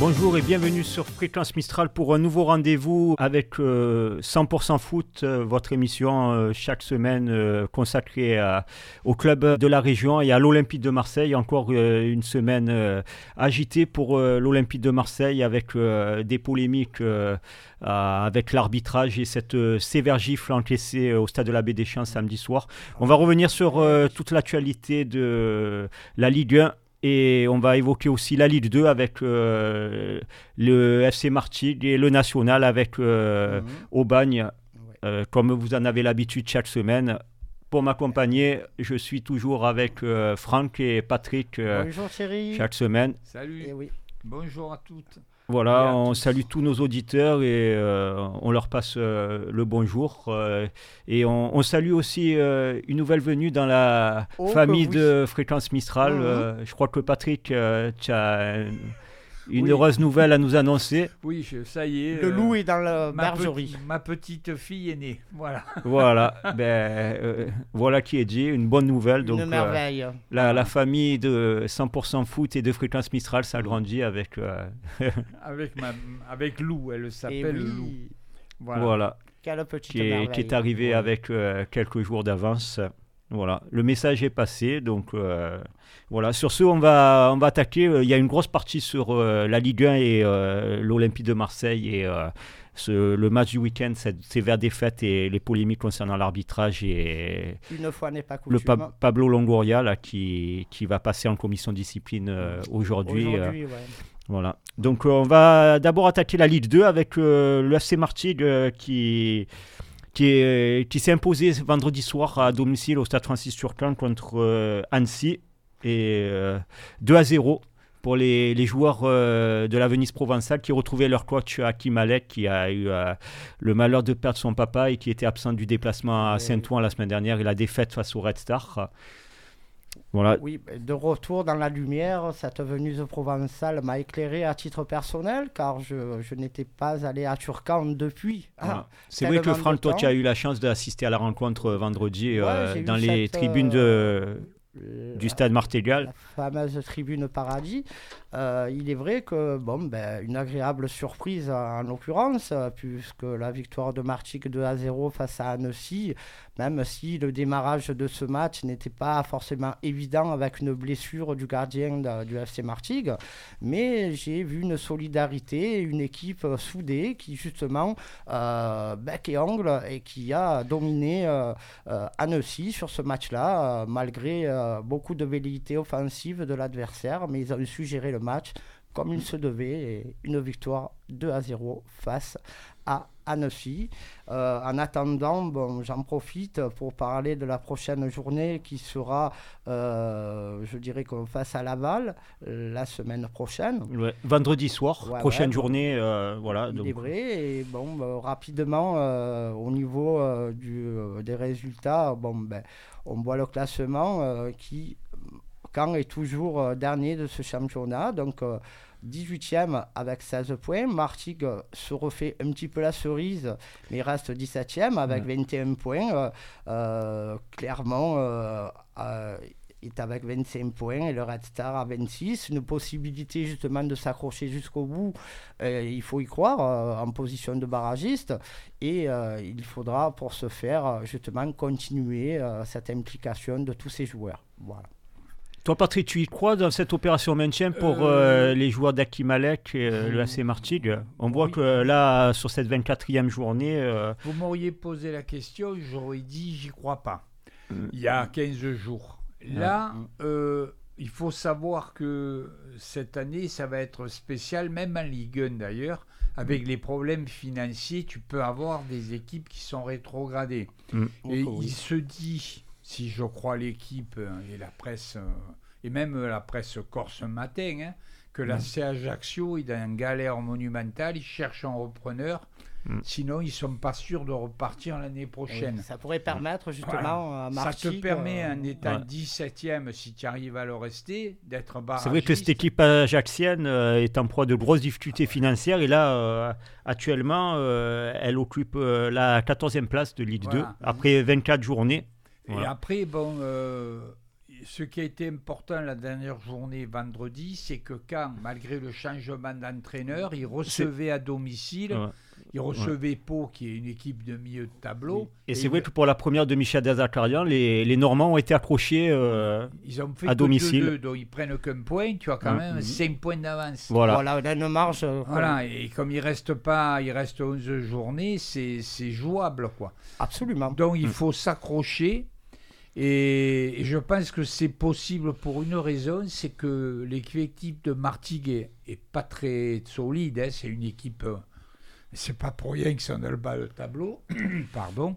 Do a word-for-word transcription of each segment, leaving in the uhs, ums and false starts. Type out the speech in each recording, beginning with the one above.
Bonjour et bienvenue sur Fréquence Mistral pour un nouveau rendez-vous avec euh, cent pour cent Foot, euh, votre émission euh, chaque semaine euh, consacrée à, au club de la région et à l'Olympique de Marseille. Encore euh, une semaine euh, agitée pour euh, l'Olympique de Marseille avec euh, des polémiques euh, euh, avec l'arbitrage et cette euh, sévère gifle encaissée au stade de la Baie des Champs samedi soir. On va revenir sur euh, toute l'actualité de la Ligue un. Et on va évoquer aussi la Ligue deux avec euh, le F C Martigues et le National avec euh, mmh. Aubagne, ouais. euh, comme vous en avez l'habitude chaque semaine. Pour m'accompagner, je suis toujours avec euh, Franck et Patrick euh, Bonjour Thierry. Chaque semaine. Salut, et oui. Bonjour à toutes. Voilà, on tous. salue tous nos auditeurs et euh, on leur passe euh, le bonjour. Euh, et on, on salue aussi euh, une nouvelle venue dans la oh, famille oui. de Fréquence Mistral. Mmh. Euh, je crois que Patrick, euh, tu as une oui. heureuse nouvelle à nous annoncer. Oui, je, ça y est. Le euh, loup est dans la ma bergerie. Petit, ma petite fille est née. Voilà. Voilà, ben, euh, voilà qui est dit, une bonne nouvelle. Une donc, merveille. Euh, la, la famille de cent pour cent Foot et de Fréquence Mistral s'agrandit avec... Euh... avec, ma, avec Lou, elle s'appelle oui. Lou. Voilà, voilà. Quelle petite qui, est, qui est arrivée ouais. avec euh, quelques jours d'avance. Voilà, le message est passé, donc euh, voilà. Sur ce, on va, on va attaquer. Il y a une grosse partie sur euh, la Ligue un et euh, l'Olympique de Marseille et euh, ce, le match du week-end, cette sévère défaite et les polémiques concernant l'arbitrage et une fois n'est pas coutume. Le pa- Pablo Longoria là, qui, qui va passer en commission de discipline euh, aujourd'hui. Aujourd'hui, euh, ouais. Voilà. Donc euh, on va d'abord attaquer la Ligue deux avec euh, le F C Martigues euh, qui qui, est, qui s'est imposé vendredi soir à domicile au Stade Francis-Turcan contre euh, Annecy et euh, deux à zéro pour les, les joueurs euh, de la Venise provençale qui retrouvaient leur coach Hakim Alek qui a eu euh, le malheur de perdre son papa et qui était absent du déplacement à Saint-Ouen la semaine dernière et la défaite face au Red Star. Voilà. Oui, de retour dans la lumière, cette Venise provençale m'a éclairé à titre personnel car je, je n'étais pas allé à Turcan depuis. Voilà. Ah, c'est vrai que Franck, toi tu as eu la chance d'assister à la rencontre vendredi ouais, euh, dans les cette, tribunes de, euh, du stade Martégal. La fameuse tribune Paradis. Euh, il est vrai que, bon, ben, une agréable surprise en l'occurrence, puisque la victoire de Martigues deux à zéro face à Annecy, même si le démarrage de ce match n'était pas forcément évident avec une blessure du gardien de, du F C Martigues, mais j'ai vu une solidarité, une équipe soudée qui justement euh, bec et ongle et qui a dominé euh, euh, Annecy sur ce match-là, euh, malgré euh, beaucoup de velléités offensives de l'adversaire, mais ils ont su gérer le match comme il se devait et une victoire deux à zéro face à Annecy. Euh, en attendant, bon, j'en profite pour parler de la prochaine journée qui sera, euh, je dirais, qu'on face à Laval la semaine prochaine. Ouais, vendredi soir, ouais, prochaine ouais, journée. Bon, euh, voilà, il donc. est vrai. Et bon, bah, rapidement, euh, au niveau euh, du, euh, des résultats, bon, ben, on voit le classement euh, qui... Caen est toujours euh, dernier de ce championnat, donc euh, dix-huitième avec seize points. Martigues se refait un petit peu la cerise, mais il reste dix-septième avec ouais. vingt et un points. Euh, euh, Clermont euh, euh, est avec vingt-cinq points et le Red Star à vingt-six. Une possibilité justement de s'accrocher jusqu'au bout, euh, il faut y croire, euh, en position de barragiste. Et euh, il faudra pour ce faire justement continuer euh, cette implication de tous ces joueurs. Voilà. Toi, Patrick, tu y crois dans cette opération maintien pour euh, euh, les joueurs d'Hakim Alek et euh, le F C Martigues? On voit oui. que là, sur cette vingt-quatrième journée... Euh... Vous m'auriez posé la question, j'aurais dit j'y crois pas. Mmh. Il y a quinze jours. Là, mmh. euh, il faut savoir que cette année, ça va être spécial, même en Ligue un d'ailleurs. Avec mmh. les problèmes financiers, tu peux avoir des équipes qui sont rétrogradées. Mmh. Et oh, il oui. se dit... Si je crois l'équipe et la presse, et même la presse corse ce matin, hein, que la mmh. C Ajaccio est dans une galère monumentale, ils cherchent un repreneur, mmh. sinon ils ne sont pas sûrs de repartir l'année prochaine. Oui, ça pourrait permettre justement voilà. à Martigues... Ça te permet, euh, en étant ouais. dix-septième, si tu arrives à le rester, d'être barragiste. C'est vrai que cette équipe ajaxienne euh, est en proie de grosses difficultés financières et là, euh, actuellement, euh, elle occupe euh, la quatorzième place de Ligue voilà. deux, après vingt-quatre journées. Et voilà. après, bon, euh, ce qui a été important la dernière journée vendredi, c'est que Caen, malgré le changement d'entraîneur, il recevait à domicile, ouais. il recevait ouais. Pau, qui est une équipe de milieu de tableau. Oui. Et, et c'est il... vrai que pour la première de Michel Derzakarian, les, les Normands ont été accrochés euh, ils ont fait à domicile. deux deux, donc ils prennent qu'un point, tu as quand ouais. même cinq mmh. points d'avance. Voilà, voilà on a une marge. Euh, voilà, et comme il reste pas, il reste onze journées, c'est, c'est jouable, quoi. Absolument. Donc il mmh. faut s'accrocher. Et je pense que c'est possible pour une raison, c'est que l'équipe de Martigues est, est pas très solide. Hein, c'est une équipe, euh, c'est pas pour rien qu'ils sont dans le bas du tableau, pardon.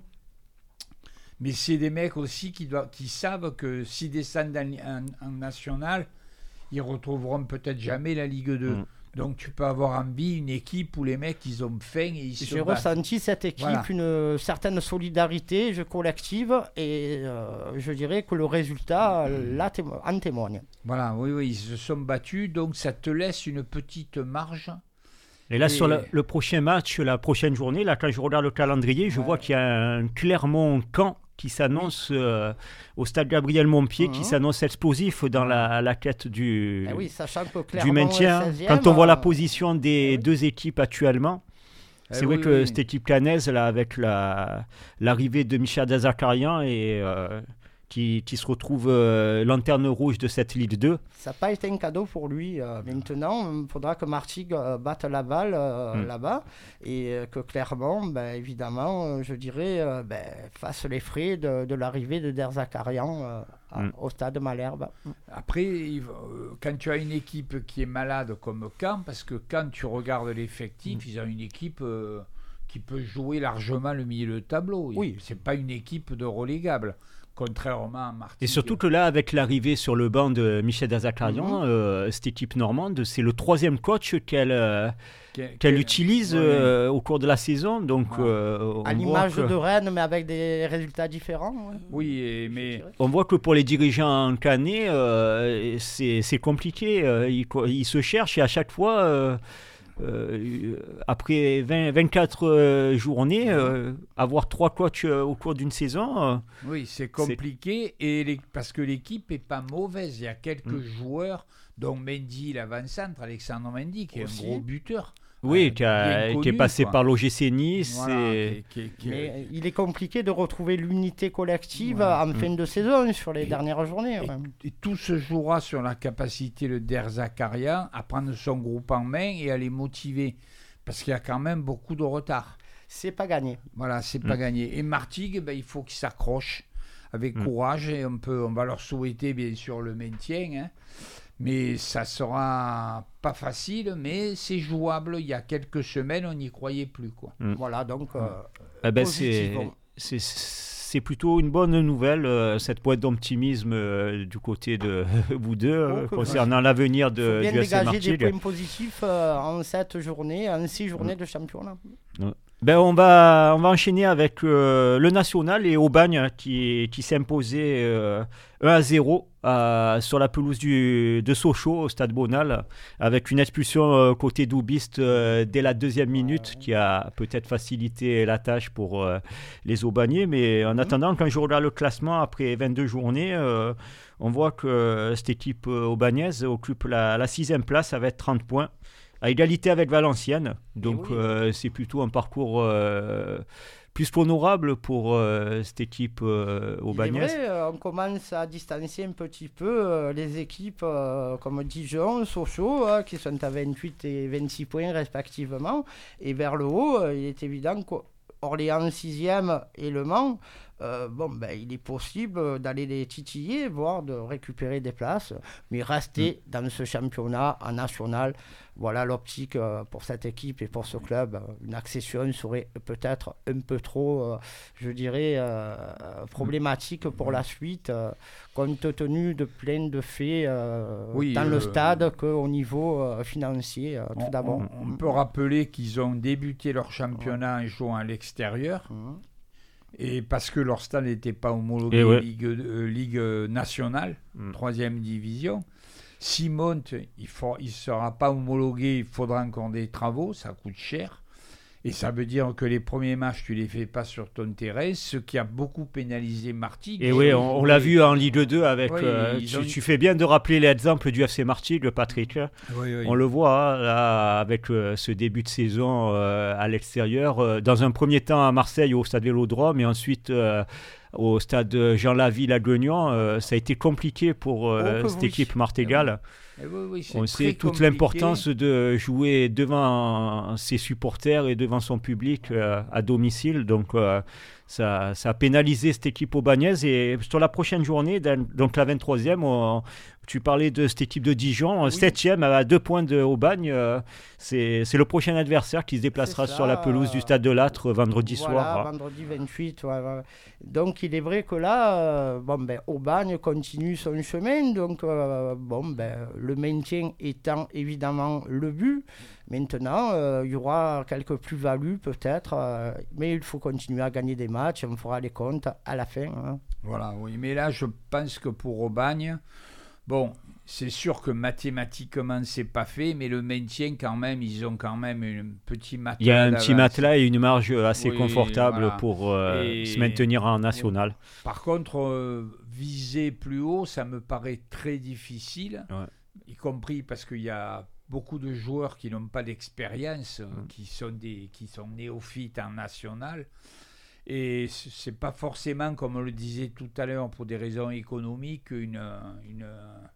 Mais c'est des mecs aussi qui, doivent, qui savent que s'ils descendent en, en, en national, ils retrouveront peut-être jamais la Ligue deux. Mmh. Donc tu peux avoir envie une équipe où les mecs ils ont faim et ils se J'ai battent. ressenti cette équipe, voilà. une certaine solidarité jeu collective et euh, je dirais que le résultat là, témo- en témoigne. Voilà, oui, oui, ils se sont battus, donc ça te laisse une petite marge. Et là, et... sur le, le prochain match, la prochaine journée, là, quand je regarde le calendrier, je ouais. vois qu'il y a un Clermont-Caen qui s'annonce euh, au stade Gabriel Montpied, mmh. qui s'annonce explosif dans la, la quête du, eh oui, sachant que du maintien. seizième, quand on voit euh... la position des eh deux oui. équipes actuellement, eh c'est oui, vrai que oui. cette équipe cannaise, là, avec la, l'arrivée de Michel Derzakarian et euh, qui, qui se retrouve euh, lanterne rouge de cette Ligue deux. Ça n'a pas été un cadeau pour lui. Euh, maintenant, il faudra que Martigues euh, batte Laval euh, mm. là-bas et euh, que Clermont, ben, évidemment, euh, je dirais, euh, ben, fasse les frais de, de l'arrivée de Derzakarian euh, à, mm. au stade Malherbe. Après, il, euh, quand tu as une équipe qui est malade comme Caen, parce que quand tu regardes l'effectif, mm. ils ont une équipe... Euh, qui peut jouer largement le milieu de tableau. Oui. C'est pas une équipe de relégable. Contrairement à Martigues. Et surtout que là, avec l'arrivée sur le banc de Michel Derzakarian, mm-hmm. euh, cette équipe normande, c'est le troisième coach qu'elle, euh, qu'elle, qu'elle utilise ouais. euh, au cours de la saison. Donc, ouais. euh, à l'image que... de Rennes, mais avec des résultats différents. Ouais. Oui, et, mais... On voit que pour les dirigeants cannais, euh, c'est, c'est compliqué. Euh, ils, ils se cherchent et à chaque fois... Euh, Euh, après vingt, vingt-quatre euh, journées, euh, avoir trois coachs euh, au cours d'une saison. Euh, oui, c'est compliqué c'est... Et les, parce que l'équipe n'est pas mauvaise. Il y a quelques mmh. joueurs, dont Mendy, l'avant-centre, Alexandre Mendy, qui est aussi un gros buteur. Oui, euh, qui, a, connu, qui est passé quoi. par l'O G C Nice. Voilà, et... qui, qui, qui... Mais il est compliqué de retrouver l'unité collective ouais. en mmh. fin de saison sur les et, et, journées. Et, ouais. et tout se jouera sur la capacité de Derzakarian à prendre son groupe en main et à les motiver. Parce qu'il y a quand même beaucoup de retard. C'est pas gagné. Voilà, c'est mmh. pas gagné. Et Martigues, ben, il faut qu'ils s'accrochent avec mmh. courage. Et on, peut, on va leur souhaiter bien sûr le maintien. Hein. Mais ça sera pas facile, mais c'est jouable. Il y a quelques semaines, on n'y croyait plus, quoi. Mm. Voilà, donc euh, eh ben c'est, c'est, c'est plutôt une bonne nouvelle, euh, cette boîte d'optimisme euh, du côté de vous deux, euh, oh, concernant ouais. l'avenir de, du S C Martigues. Il faut bien dégager des points positifs euh, en sept journées, en six journées mm. de championnat. Ouais. Ben on, va, on va enchaîner avec euh, le national et Aubagne qui, qui s'est imposé euh, un à zéro euh, sur la pelouse du, de Sochaux au stade Bonal avec une expulsion euh, côté doubiste euh, dès la deuxième minute ouais. qui a peut-être facilité la tâche pour euh, les Aubagnais. Mais en mmh. attendant, quand je regarde le classement après vingt-deux journées, euh, on voit que cette équipe euh, aubagnaise occupe la, la sixième place avec trente points. À égalité avec Valenciennes, donc oui. euh, c'est plutôt un parcours euh, plus qu'honorable pour euh, cette équipe euh, aubagnaise. C'est vrai, euh, on commence à distancer un petit peu euh, les équipes euh, comme Dijon, Sochaux, euh, qui sont à vingt-huit et vingt-six points respectivement, et vers le haut, euh, il est évident qu'Orléans sixième et Le Mans, Euh, bon, ben, il est possible d'aller les titiller, voire de récupérer des places, mais rester mmh. dans ce championnat en national. Voilà l'optique euh, pour cette équipe et pour ce club. Une accession serait peut-être un peu trop, euh, je dirais, euh, problématique pour la suite, euh, compte tenu de plein de faits euh, oui, dans euh, le stade qu'au niveau euh, financier, euh, on, tout d'abord. On, on peut rappeler qu'ils ont débuté leur championnat en jouant à l'extérieur. Mmh. Et parce que leur stade n'était pas homologué ouais. Ligue, euh, Ligue nationale, mm. troisième division. S'ils montent, il ne il sera pas homologué, il faudra encore des travaux, ça coûte cher. Et ça veut dire que les premiers matchs, tu ne les fais pas sur ton terrain, ce qui a beaucoup pénalisé Martigues. Et oui, on, on l'a vu en Ligue deux avec... Oui, euh, tu, ont... tu fais bien de rappeler l'exemple du F C Martigues, Patrick. Oui, oui. On le voit hein, là, avec euh, ce début de saison euh, à l'extérieur. Euh, dans un premier temps à Marseille, au Stade Vélodrome, et ensuite... Euh, au stade Jean Laville à Guignon, euh, ça a été compliqué pour euh, oh, cette oui. équipe martégale. Eh oui, oui, on sait toute compliqué. L'importance de jouer devant ses supporters et devant son public euh, à domicile. Donc euh, ça, ça a pénalisé cette équipe aubagnaise. Et sur la prochaine journée, donc la vingt-troisième, on, tu parlais de cette équipe de Dijon, oui. septième à deux points de Aubagne. Euh, c'est, c'est le prochain adversaire qui se déplacera sur la pelouse du Stade de Lattre vendredi voilà, soir. Vendredi vingt-huit. Ouais, ouais. Donc il est vrai que là, euh, bon, ben, Aubagne continue son chemin. Donc euh, bon, ben, le maintien étant évidemment le but. Maintenant, euh, il y aura quelques plus-values peut-être, euh, mais il faut continuer à gagner des matchs. On fera les comptes à la fin. Hein. Voilà, oui. Mais là, je pense que pour Aubagne, bon, c'est sûr que mathématiquement, c'est pas fait, mais le maintien, quand même, ils ont quand même un petit matelas. Il y a un d'avance. petit matelas et une marge assez oui, confortable voilà. pour euh, et... se maintenir en national. Par contre, euh, viser plus haut, ça me paraît très difficile, ouais. y compris parce qu'il y a beaucoup de joueurs qui n'ont pas d'expérience, mmh. qui sont des, qui sont néophytes en national. Et ce n'est pas forcément, comme on le disait tout à l'heure, pour des raisons économiques, une... une,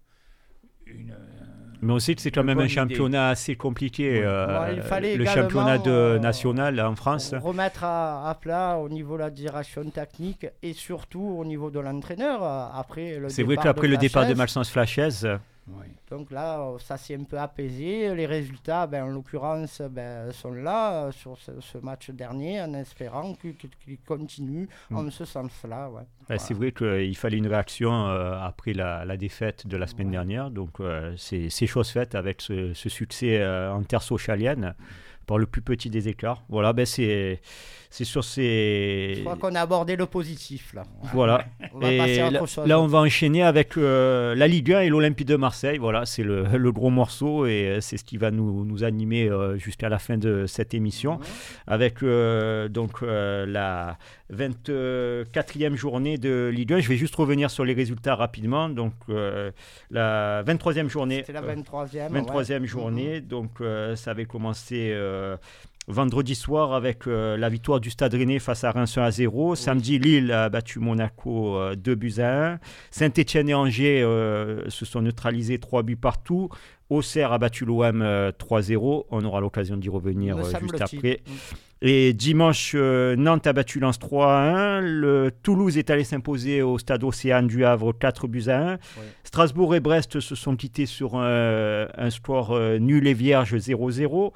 une Mais on sait que c'est quand même un championnat idée. assez compliqué, euh, ouais, il fallait le championnat de, euh, national en France. Remettre à, à plat au niveau de la direction technique et surtout au niveau de l'entraîneur. Après le c'est vrai qu'après le départ de Maxence Flachez... Oui. Donc là, ça s'est un peu apaisé. Les résultats, ben, en l'occurrence, ben, sont là sur ce, ce match dernier, en espérant qu'ils qu continuent mmh. en ce sens-là. Ouais. Ben, voilà. C'est vrai qu'il fallait une réaction euh, après la, la défaite de la semaine ouais. dernière. Donc euh, c'est, c'est chose faite avec ce, ce succès euh, en terre sochalienne, par le plus petit des écarts. Voilà, ben c'est... C'est sur ces... Je crois qu'on a abordé le positif, là. Voilà. On va et passer à autre là, chose. Là, on va enchaîner avec euh, la Ligue un et l'Olympique de Marseille. Voilà, c'est le, le gros morceau et c'est ce qui va nous, nous animer euh, jusqu'à la fin de cette émission. Mmh. Avec euh, donc, euh, la vingt-quatrième journée de Ligue un. Je vais juste revenir sur les résultats rapidement. Donc, euh, la vingt-troisième journée. C'est la vingt-troisième. vingt-troisième ouais. journée. Mmh. Donc, euh, ça avait commencé... Euh, vendredi soir avec euh, la victoire du Stade Rennais face à Reims un à zéro. Oui. Samedi, Lille a battu Monaco euh, deux buts à un. Saint-Etienne et Angers euh, se sont neutralisés trois buts partout. Auxerre a battu l'O M euh, trois à zéro. On aura l'occasion d'y revenir euh, juste après. Mmh. Et dimanche, euh, Nantes a battu Lens trois à un. Le Toulouse est allé s'imposer au Stade Océane du Havre quatre buts à un. Oui. Strasbourg et Brest se sont quittés sur un, un score euh, nul et vierge zéro à zéro.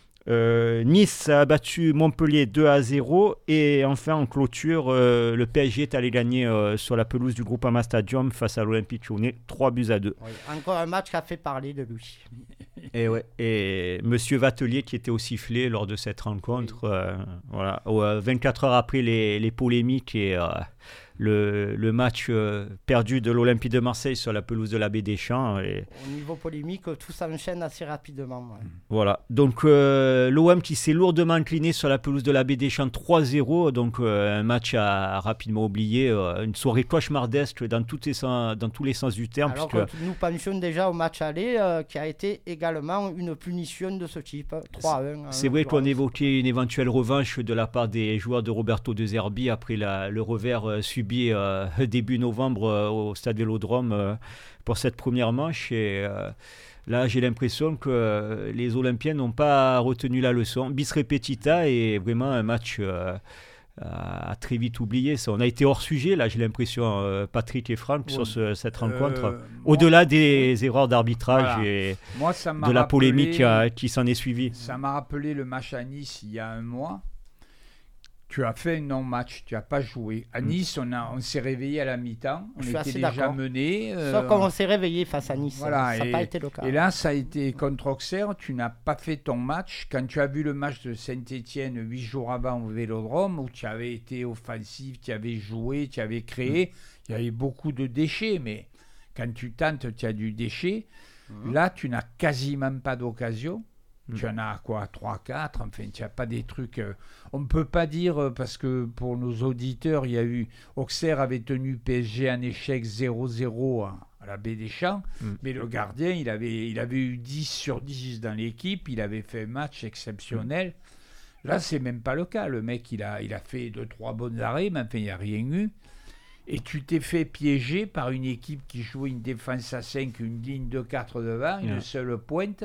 Euh, Nice a battu Montpellier deux à zéro et enfin en clôture euh, le P S G est allé gagner euh, sur la pelouse du Groupama Stadium face à l'Olympique Lyonnais trois buts à deux. Oui, encore un match qui a fait parler de lui. Et ouais, et Monsieur Vatelier qui était au sifflet lors de cette rencontre, oui. euh, voilà, euh, vingt-quatre heures après les, les polémiques et euh, le, le match euh, perdu de l'Olympique de Marseille sur la pelouse de l'Abbé Deschamps. Et... Au niveau polémique, tout s'enchaîne assez rapidement. Ouais. Voilà, donc euh, l'O M qui s'est lourdement incliné sur la pelouse de l'Abbé Deschamps trois à zéro, donc euh, un match à, à rapidement oublier, euh, une soirée cauchemardesque dans, toutes les sens, dans tous les sens du terme. Alors puisque... que nous pensions déjà au match aller euh, qui a été également une punition de ce type, trois à un. C'est vrai qu'on évoquait une éventuelle revanche de la part des joueurs de Roberto De Zerbi après la, le revers euh, subi Euh, début novembre euh, au Stade Vélodrome euh, pour cette première manche et euh, là j'ai l'impression que euh, les Olympiens n'ont pas retenu la leçon bis repetita et vraiment un match euh, à très vite oublié. Ça, on a été hors sujet là j'ai l'impression euh, Patrick et Franck oui. sur ce, cette rencontre euh, au-delà moi, des oui. erreurs d'arbitrage voilà. et moi, ça m'a de la rappelé, polémique qui, qui s'en est suivie. Ça m'a rappelé le match à Nice il y a un mois. Tu as fait un non-match, tu n'as pas joué. À Nice, on, a, on s'est réveillé à la mi-temps, on était déjà d'accord. mené. Euh, Sauf qu'on s'est réveillé face à Nice, voilà, ça n'a pas et, été le cas. Et là, ça a été contre Auxerre, tu n'as pas fait ton match. Quand tu as vu le match de Saint-Etienne huit jours avant au Vélodrome, où tu avais été offensif, tu avais joué, tu avais créé, mmh. il y avait beaucoup de déchets, mais quand tu tentes, tu as du déchet. Mmh. Là, tu n'as quasiment pas d'occasion. Mmh. Tu en as quoi, trois quatre, enfin, tu n'as pas des trucs... Euh, on ne peut pas dire, euh, parce que pour nos auditeurs, il y a eu... Auxerre avait tenu P S G en échec zéro zéro à, à la Baie des Champs, mmh. mais le gardien, il avait, il avait eu dix sur dix dans l'équipe, il avait fait un match exceptionnel. Mmh. Là, c'est même pas le cas. Le mec, il a, il a fait deux, trois bons arrêts, mais enfin, il n'y a rien eu. Et tu t'es fait piéger par une équipe qui jouait une défense à cinq, une ligne de quatre devant, une mmh. seule pointe.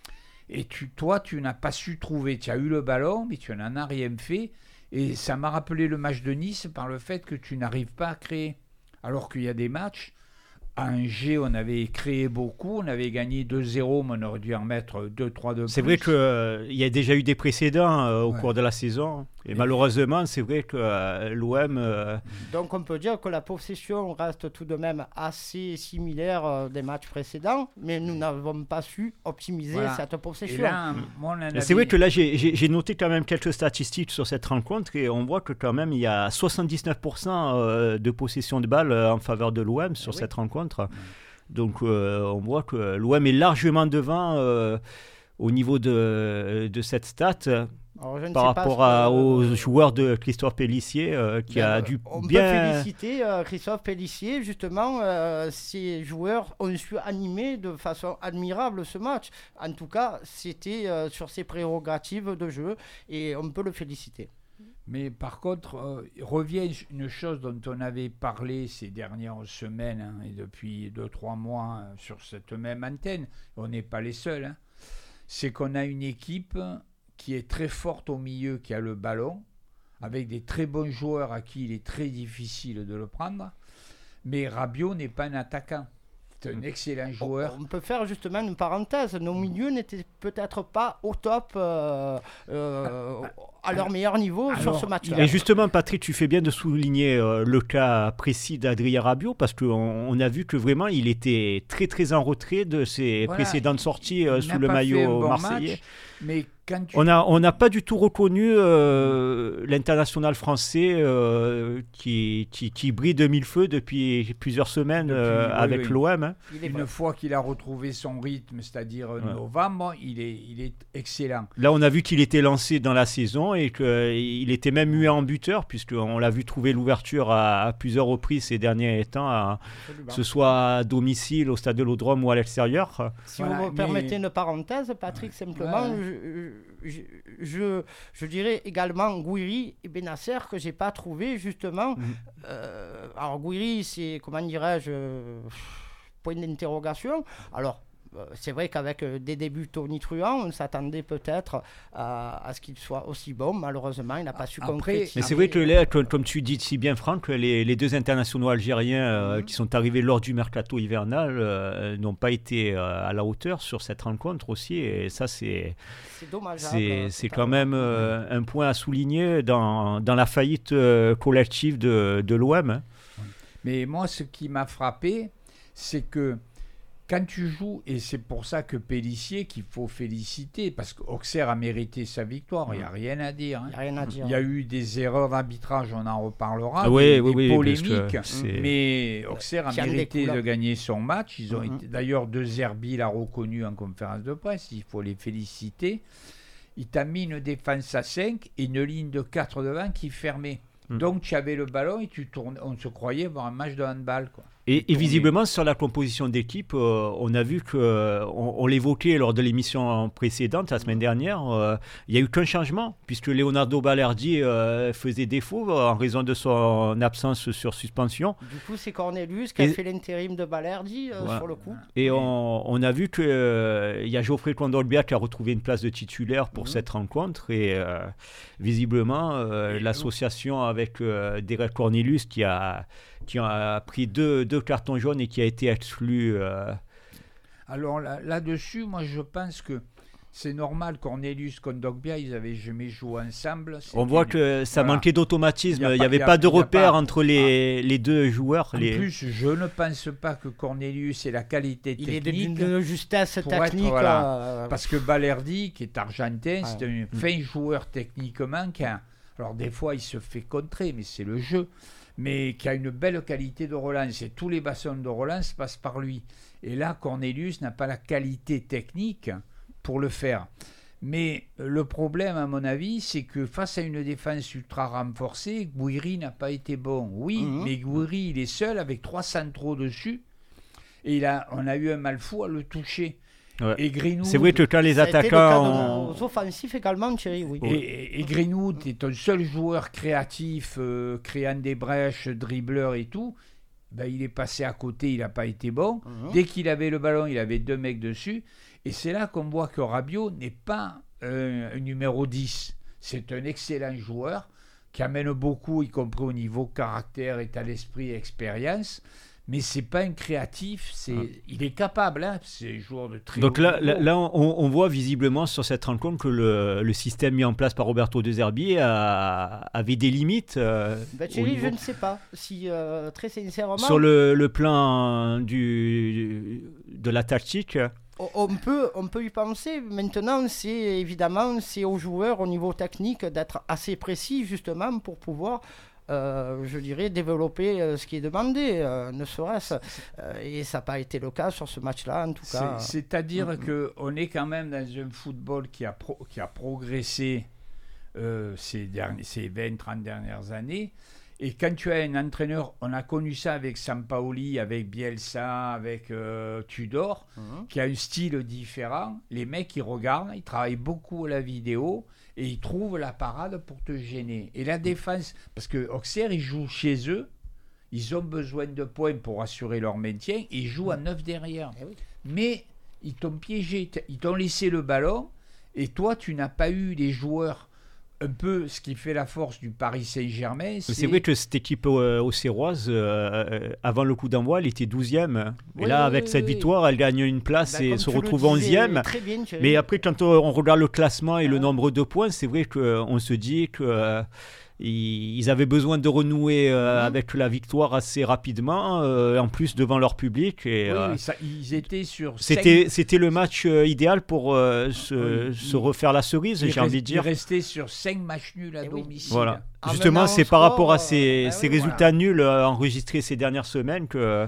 Et tu, toi, tu n'as pas su trouver. Tu as eu le ballon, mais tu n'en as rien fait. Et ça m'a rappelé le match de Nice par le fait que tu n'arrives pas à créer. Alors qu'il y a des matchs, à Angers, on avait créé beaucoup, on avait gagné deux zéro, mais on aurait dû en mettre deux trois de plus. C'est vrai qu'il euh, y a déjà eu des précédents euh, au ouais. cours de la saison. Et, et malheureusement, c'est vrai que euh, l'O M... Euh... Donc on peut dire que la possession reste tout de même assez similaire euh, des matchs précédents, mais nous n'avons pas su optimiser voilà. cette possession. Et là, moi, on avait... C'est vrai que là, j'ai, j'ai, j'ai noté quand même quelques statistiques sur cette rencontre et on voit que quand même, il y a soixante-dix-neuf pour cent de possession de balles en faveur de l'O M sur et cette oui. rencontre. Donc euh, on voit que l'O M est largement devant euh, au niveau de, de cette stat. Alors, par rapport à, que, aux euh, joueurs de Christophe Pélissier euh, qui ben, a dû on bien... On peut féliciter euh, Christophe Pélissier, justement, euh, ces joueurs ont su animer de façon admirable ce match. En tout cas, c'était euh, sur ses prérogatives de jeu et on peut le féliciter. Mais par contre, euh, revient une chose dont on avait parlé ces dernières semaines hein, et depuis deux trois mois hein, sur cette même antenne, on n'est pas les seuls, hein, c'est qu'on a une équipe... qui est très forte au milieu, qui a le ballon, avec des très bons joueurs à qui il est très difficile de le prendre. Mais Rabiot n'est pas un attaquant. C'est un excellent joueur. On peut faire justement une parenthèse. Nos milieux n'étaient peut-être pas au top, euh, euh, à leur meilleur niveau Alors, sur ce match-là. Et justement, Patrick, tu fais bien de souligner euh, le cas précis d'Adrien Rabiot, parce qu'on on a vu que vraiment, il était très très en retrait de ses voilà, précédentes sorties euh, sous le maillot bon marseillais. Match, mais quand tu... On n'a on a pas du tout reconnu euh, l'international français euh, qui, qui, qui brille de mille feux depuis plusieurs semaines depuis, euh, oui, avec oui. l'O M. Hein. Une pas... fois qu'il a retrouvé son rythme, c'est-à-dire ouais. novembre, il est, il est excellent. Là, on a vu qu'il était lancé dans la saison et qu'il était même muet en buteur, puisqu'on l'a vu trouver l'ouverture à, à plusieurs reprises ces derniers temps, à, que ce soit à domicile, au stade de l'Odrome ou à l'extérieur. Si voilà, vous me mais... permettez une parenthèse, Patrick, ouais. simplement... Ouais. Je, Je, je, je dirais également Gouiri et Benasser que je n'ai pas trouvé justement. Mmh. Euh, alors Gouiri, c'est, comment dirais-je, euh, point d'interrogation. Alors, euh, c'est vrai qu'avec euh, des débuts tonitruants, on s'attendait peut-être à, à ce qu'il soit aussi bon. Malheureusement, il n'a pas su concrétiser. Mais c'est vrai que là, comme, comme tu dis si bien, Franck, les, les deux internationaux algériens euh, mmh. qui sont arrivés lors du mercato hivernal euh, n'ont pas été euh, à la hauteur sur cette rencontre aussi. Et ça, c'est, c'est dommageable. C'est, c'est quand même euh, un point à souligner dans, dans la faillite euh, collective de, de l'O M. Hein. Mais moi, ce qui m'a frappé, c'est que quand tu joues, et c'est pour ça que Pélissier, qu'il faut féliciter, parce qu'Auxerre a mérité sa victoire, il n'y a rien à dire. Il hein. n'y a, a, a eu des erreurs d'arbitrage, on en reparlera, ah oui, des, oui, des oui, polémiques, mais Auxerre a mérité de gagner son match. Ils ont mm-hmm. été, d'ailleurs, De Zerbi l'a reconnu en conférence de presse, il faut les féliciter. Il t'a mis une défense à cinq et une ligne de quatre devant qui fermait. Mm. Donc tu avais le ballon et tu tournais, on se croyait voir un match de handball, quoi. Et, et visiblement, sur la composition d'équipe, euh, on a vu qu'on on l'évoquait lors de l'émission précédente, la semaine dernière, euh, il n'y a eu qu'un changement, puisque Leonardo Balerdi euh, faisait défaut en raison de son absence sur suspension. Du coup, c'est Cornelius qui a et, fait l'intérim de Balerdi euh, voilà. sur le coup. Et on, on a vu qu'il euh, y a Geoffrey Kondogbia qui a retrouvé une place de titulaire pour mmh. cette rencontre, et euh, visiblement, euh, et l'association avec euh, Derek Cornelius qui a... qui a pris deux, deux cartons jaunes et qui a été exclu. Euh... Alors là, là-dessus, moi je pense que c'est normal. Cornelius, Kondogbia, ils n'avaient jamais joué ensemble. C'était On voit que ça voilà. manquait d'automatisme. Il n'y avait pas de repère entre les, ah. les deux joueurs. En les... plus, je ne pense pas que Cornelius ait la qualité Il technique. Il est d'une justesse technique. Être, voilà. euh... Parce que Balerdi, qui est argentin, ouais. c'est un mmh. fin joueur techniquement. Qui a... Alors des fois, il se fait contrer, mais c'est le jeu. Mais qui a une belle qualité de relance. Et tous les bassins de relance passent par lui. Et là, Cornelius n'a pas la qualité technique pour le faire. Mais le problème, à mon avis, c'est que face à une défense ultra renforcée, Gouiri n'a pas été bon. Oui, mmh. mais Gouiri, il est seul avec trois centraux dessus. Et il a, on a eu un mal fou à le toucher. Ouais. Et Greenwood, c'est vrai que quand les attaquants ont... offensifs également, Thierry, oui. Et, et Greenwood est un seul joueur créatif, euh, créant des brèches, dribbleur et tout. Ben, il est passé à côté, il n'a pas été bon. Mmh. Dès qu'il avait le ballon, il avait deux mecs dessus. Et c'est là qu'on voit que Rabiot n'est pas euh, un numéro dix. C'est un excellent joueur qui amène beaucoup, y compris au niveau caractère, état d'esprit et expérience. Mais c'est pas un créatif, c'est, ah. il est capable, hein, c'est un joueur de très Donc là, là, là on, on voit visiblement sur cette rencontre que le, le système mis en place par Roberto De Zerbi a, avait des limites. Euh, bah, Thierry, niveau... je ne sais pas, si euh, très sincèrement... Sur le, le plan du, de la tactique... On peut, on peut y penser. Maintenant, c'est évidemment c'est aux joueurs au niveau technique d'être assez précis justement pour pouvoir... Euh, je dirais, développer euh, ce qui est demandé, euh, ne serait-ce. Euh, et ça n'a pas été le cas sur ce match-là, en tout cas. C'est, c'est-à-dire mm-hmm. qu'on est quand même dans un football qui a, pro, qui a progressé euh, ces, derniers, ces vingt trente dernières années. Et quand tu as un entraîneur, on a connu ça avec Sampaoli, avec Bielsa, avec euh, Tudor, mm-hmm. qui a un style différent. Les mecs, ils regardent, ils travaillent beaucoup à la vidéo. Et ils trouvent la parade pour te gêner. Et la défense, parce que Auxerre, ils jouent chez eux, ils ont besoin de points pour assurer leur maintien, et ils jouent à neuf derrière. Eh oui. Mais ils t'ont piégé, ils t'ont laissé le ballon, et toi, tu n'as pas eu les joueurs, un peu ce qui fait la force du Paris Saint-Germain. C'est, c'est vrai que cette équipe euh, auxerroise, euh, avant le coup d'envoi, elle était douzième. Oui, et là, avec oui, cette oui. victoire, elle gagne une place bah, et se retrouve onzième. Bien, mais après, quand on regarde le classement et ah. le nombre de points, c'est vrai qu'on se dit que... Euh, ils avaient besoin de renouer euh, mmh. avec la victoire assez rapidement, euh, en plus devant leur public. Et, oui, euh, oui ça, ils étaient sur c'était, c'était le match euh, idéal pour euh, se, oui, se il, refaire la cerise, j'ai rest, envie de dire. Ils restaient sur cinq matchs nuls à domicile. Voilà. En Justement, c'est par sport, rapport à ces, euh, ces oui, résultats voilà. nuls euh, enregistrés ces dernières semaines que...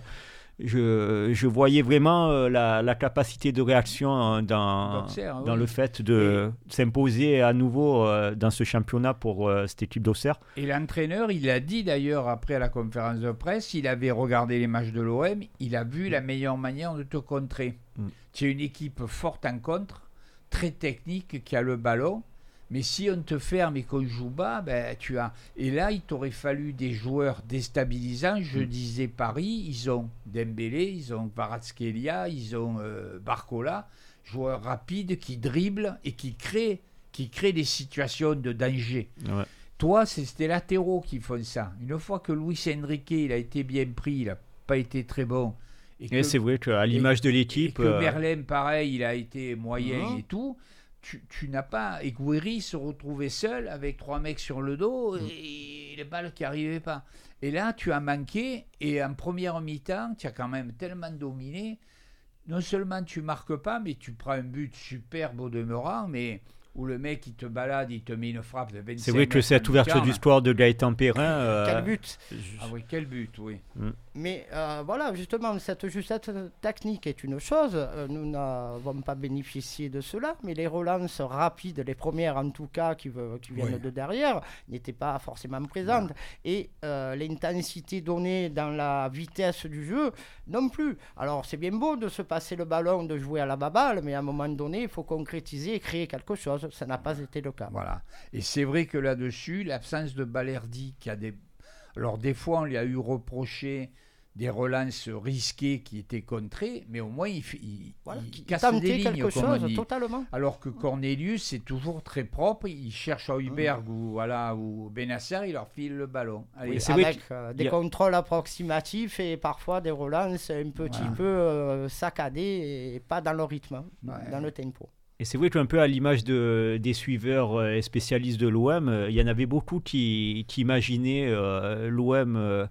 Je, je voyais vraiment euh, la, la capacité de réaction euh, dans, oui. dans le fait de et s'imposer à nouveau euh, dans ce championnat pour euh, cette équipe d'Auxerre. Et l'entraîneur, il a dit d'ailleurs après à la conférence de presse, il avait regardé les matchs de l'O M, il a vu la meilleure manière de te contrer. Mm. Tu as une équipe forte en contre, très technique, qui a le ballon. Mais si on te ferme et qu'on joue bas, ben, tu as... Et là, il t'aurait fallu des joueurs déstabilisants. Je mmh. disais Paris, ils ont Dembélé, ils ont Kvaratskhelia, ils ont euh, Barcola, joueurs rapides qui dribblent et qui créent, qui créent des situations de danger. Ouais. Toi, c'est, c'était latéraux qui font ça. Une fois que Luis Enrique, il a été bien pris, il n'a pas été très bon. Et, que, et c'est vrai qu'à l'image et, de l'équipe... Et que euh... Merlin, pareil, il a été moyen mmh. et tout... Tu, tu n'as pas... Et Gouiri se retrouvait seul avec trois mecs sur le dos et, et les balles qui n'arrivaient pas. Et là, tu as manqué. Et en première mi-temps, tu as quand même tellement dominé. Non seulement tu ne marques pas, mais tu prends un but superbe au demeurant, mais où le mec, il te balade, il te met une frappe de vingt-cinq mètres. C'est vrai que cette ouverture du score de Gaëtan Perrin... Euh... Quel but. Ah oui, quel but, oui. Mm. Mais euh, voilà, justement, cette justesse technique est une chose. Euh, nous n'avons pas bénéficié de cela, mais les relances rapides, les premières en tout cas, qui, qui viennent oui. de derrière, n'étaient pas forcément présentes. Non. Et euh, l'intensité donnée dans la vitesse du jeu, non plus. Alors, c'est bien beau de se passer le ballon, de jouer à la baballe, mais à un moment donné, il faut concrétiser et créer quelque chose. Ça n'a pas été le cas. Voilà. Et c'est vrai que là-dessus, l'absence de Balerdi, qui a des... Alors, des fois, on lui a eu reproché des relances risquées qui étaient contrées, mais au moins, il, il, voilà, il casse des lignes, quelque comme chose, on dit. Totalement. Alors que Cornelius, c'est toujours très propre. Il cherche à Heuberg mmh. ou, voilà, ou Benasser, il leur file le ballon. Allez, oui, c'est avec euh, des a... contrôles approximatifs et parfois des relances un petit voilà. peu euh, saccadées et pas dans le rythme, ouais. dans le tempo. Et c'est vrai qu'un peu à l'image de, des suiveurs et spécialistes de l'O M, il y en avait beaucoup qui, qui imaginaient euh, l'O M euh,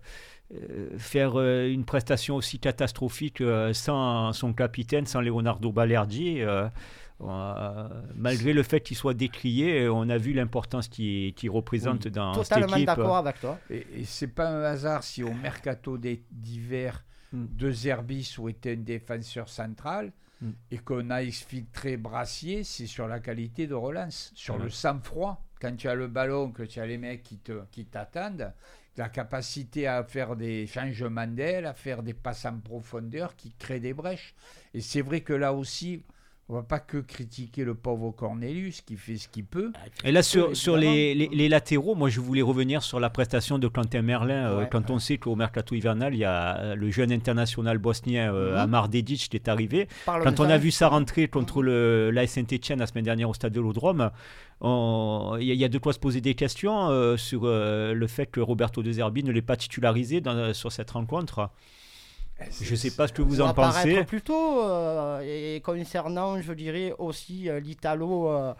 faire euh, une prestation aussi catastrophique euh, sans son capitaine, sans Leonardo Balerdi. Euh, euh, malgré le fait qu'il soit décrié, on a vu l'importance qu'il, qu'il représente oui, dans totalement cette équipe. Totalement d'accord avec toi. Et, et c'est pas un hasard si au mercato d'hiver, mm. de Zerbis où était un défenseur central mm. et qu'on a exfiltré Brassier, c'est sur la qualité de relance, sur mm. le sang-froid. Quand tu as le ballon, que tu as les mecs qui, te, qui t'attendent, la capacité à faire des changements d'aile, à faire des passes en profondeur qui créent des brèches. Et c'est vrai que là aussi, on ne va pas que critiquer le pauvre Cornelius qui fait ce qu'il peut. Et là, sur, sur les, les, les latéraux, moi je voulais revenir sur la prestation de Quentin Merlin. Ouais, euh, quand ouais. on sait qu'au mercato hivernal, il y a le jeune international bosnien euh, mmh. Amar Dedic qui est arrivé. Parle quand on a vu sa rentrée contre le, l'A S Saint-Etienne la semaine dernière au stade de l'Odrome, il y, y a de quoi se poser des questions euh, sur euh, le fait que Roberto De Zerbi ne l'ait pas titularisé dans, sur cette rencontre. Je ne sais pas ce que vous en pensez. Plutôt, euh, et concernant, je dirais aussi euh, l'Italo, euh,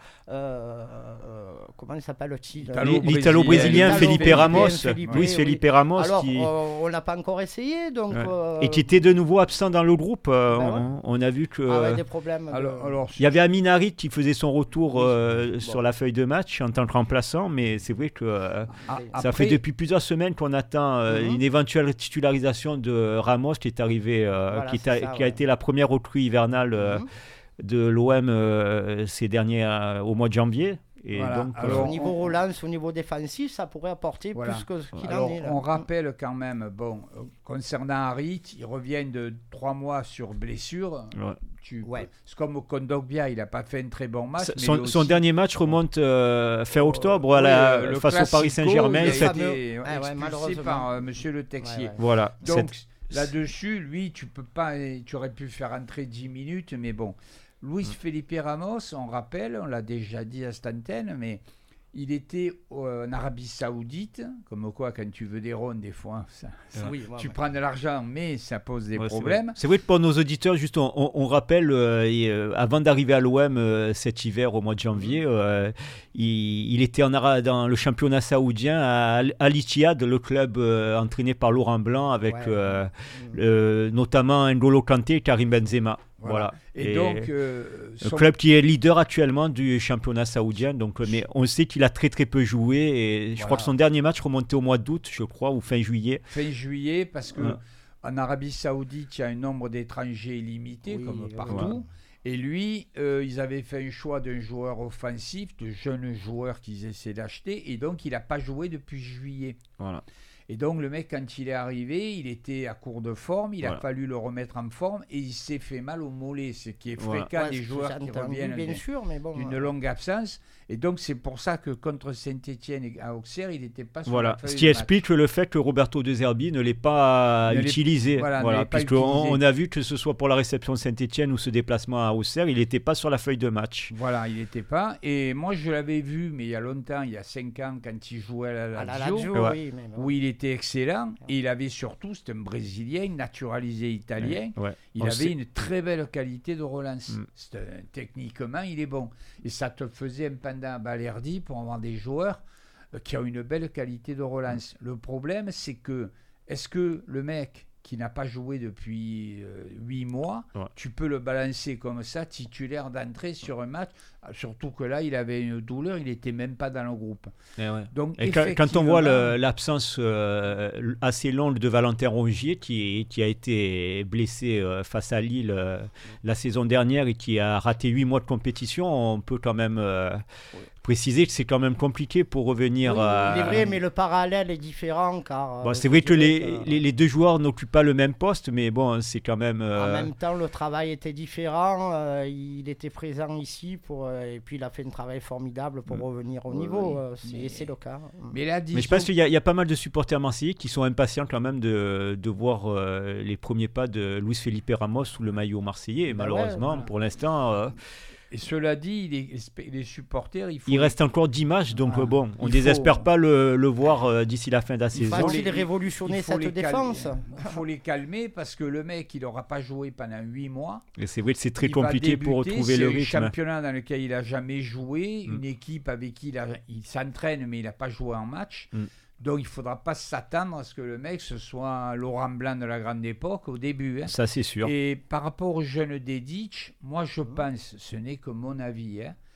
euh, comment il s'appelle-t-il L'Italo-brésilien Felipe Ramos, Luis Felipe Ramos. Alors, qui... euh, on n'a pas encore essayé, donc. Ouais. Euh... Et qui était de nouveau absent dans le groupe. Euh, ben on, ouais. on a vu que. Ah ouais, des problèmes. Alors, de... alors, il y avait Amin Harit qui faisait son retour euh, bon. sur la feuille de match en tant que remplaçant, mais c'est vrai que euh, ah, ça après... fait depuis plusieurs semaines qu'on attend euh, mm-hmm. une éventuelle titularisation de Ramos qui est arrivé. Euh, Voilà, qui, a, ça, qui ouais. a été la première recrue hivernale euh, mmh. de l'O M euh, ces derniers, euh, au mois de janvier. Et voilà. donc, Alors, euh, au niveau relance, au niveau défensif, ça pourrait apporter voilà. plus que ce qu'il Alors, en est. Là. On rappelle quand même, bon, euh, concernant Harit, il revient de trois mois sur blessure. Ouais. Tu, ouais. C'est comme Kondogbia, il n'a pas fait un très bon match. S- mais son, aussi, son dernier match remonte euh, fin octobre euh, à la, oui, face au Paris Saint-Germain. Il a fait... été ah, ouais, expulsé par euh, Monsieur Le Texier. Ouais, ouais. Voilà. Donc, Cette... là-dessus, lui, tu peux pas, tu aurais pu faire entrer dix minutes, mais bon. Luis mmh. Felipe Ramos, on rappelle, on l'a déjà dit à cette antenne, mais il était en Arabie Saoudite, comme quoi, quand tu veux des rondes, des fois, ça, ça, oui, tu ouais. prends de l'argent, mais ça pose des ouais, problèmes. C'est vrai. c'est vrai que pour nos auditeurs, juste, on, on, on rappelle, euh, et, euh, avant d'arriver à l'O M euh, cet hiver, au mois de janvier, euh, il, il était en Ara- dans le championnat saoudien à Al-Ittihad, le club euh, entraîné par Laurent Blanc, avec ouais. euh, mmh. euh, notamment N'Golo Kanté et Karim Benzema. Voilà. voilà. Et, et donc, euh, le son... club qui est leader actuellement du championnat saoudien. Donc, mais on sait qu'il a très très peu joué. Et je voilà. crois que son dernier match remontait au mois d'août, je crois, ou fin juillet. Fin juillet, parce que ouais. en Arabie Saoudite, il y a un nombre d'étrangers limité, oui, comme partout. Ouais. Et lui, euh, ils avaient fait un choix d'un joueur offensif, de jeunes joueurs qu'ils essaient d'acheter, et donc il n'a pas joué depuis juillet. Voilà. Et donc, le mec, quand il est arrivé, il était à court de forme, il voilà. a fallu le remettre en forme et il s'est fait mal au mollet, ce qui est fréquent voilà. des ouais, joueurs qui reviennent bien sûr, mais bon, d'une ouais. longue absence. Et donc, c'est pour ça que contre Saint-Etienne et à Auxerre, il n'était pas sur voilà. la feuille Ce qui explique match. le fait que Roberto De Zerbi ne l'ait pas ne utilisé. Voilà, voilà, puisqu'on on a vu que ce soit pour la réception de Saint-Etienne ou ce déplacement à Auxerre, il n'était pas sur la feuille de match. Voilà, il n'était pas. Et moi, je l'avais vu, mais il y a longtemps, il y a cinq ans, quand il jouait à la Lazio, ouais. oui, bon. où il était excellent. Et il avait surtout, c'était un Brésilien, naturalisé italien. Ouais, ouais. Il On avait sait. une très belle qualité de relance. Mm. C'était, techniquement, il est bon. Et ça te faisait un pendant à Balerdi pour avoir des joueurs euh, qui ont une belle qualité de relance. Mm. Le problème, c'est que, est-ce que le mec qui n'a pas joué depuis huit euh, mois, ouais. tu peux le balancer comme ça, titulaire d'entrée sur un match, surtout que là, il avait une douleur, il n'était même pas dans le groupe. Et, ouais. Donc, et quand, quand on voit le, l'absence euh, assez longue de Valentin Rongier, qui, qui a été blessé euh, face à Lille euh, la saison dernière et qui a raté huit mois de compétition, on peut quand même... Euh, oui. préciser que c'est quand même compliqué pour revenir. Oui, à... Il est vrai, mais le parallèle est différent car. Bon, c'est vrai que les, que les, les deux joueurs n'occupent pas le même poste, mais bon, c'est quand même. Euh... En même temps, le travail était différent. Euh, il était présent ici pour euh, et puis il a fait un travail formidable pour mmh. revenir au oui, niveau. Oui. Euh, c'est, mais... c'est le cas. Mais, là, disons... mais je pense qu'il y a, il y a pas mal de supporters marseillais qui sont impatients quand même de, de voir euh, les premiers pas de Luis Felipe Ramos sous le maillot marseillais. Et ben malheureusement, ouais, voilà. pour l'instant. Euh... Et cela dit, les, les supporters, il faut... Il reste encore dix matchs, donc ah, bon, on ne désespère faut... pas le, le voir euh, d'ici la fin de la il saison. Faut-il révolutionner il faut cette défense calmer. Il faut les calmer parce que le mec, il n'aura pas joué pendant huit mois. Et c'est vrai que c'est très compliqué débuter, pour retrouver le rythme. C'est un championnat dans lequel il n'a jamais joué, mm. une équipe avec qui il, a, il s'entraîne, mais il n'a pas joué en match. Mm. Donc, il ne faudra pas s'attendre à ce que le mec, ce soit Laurent Blanc de la grande époque au début. Hein. Ça, c'est sûr. Et par rapport au jeune Dedic, moi, je pense, ce n'est que mon avis, hein,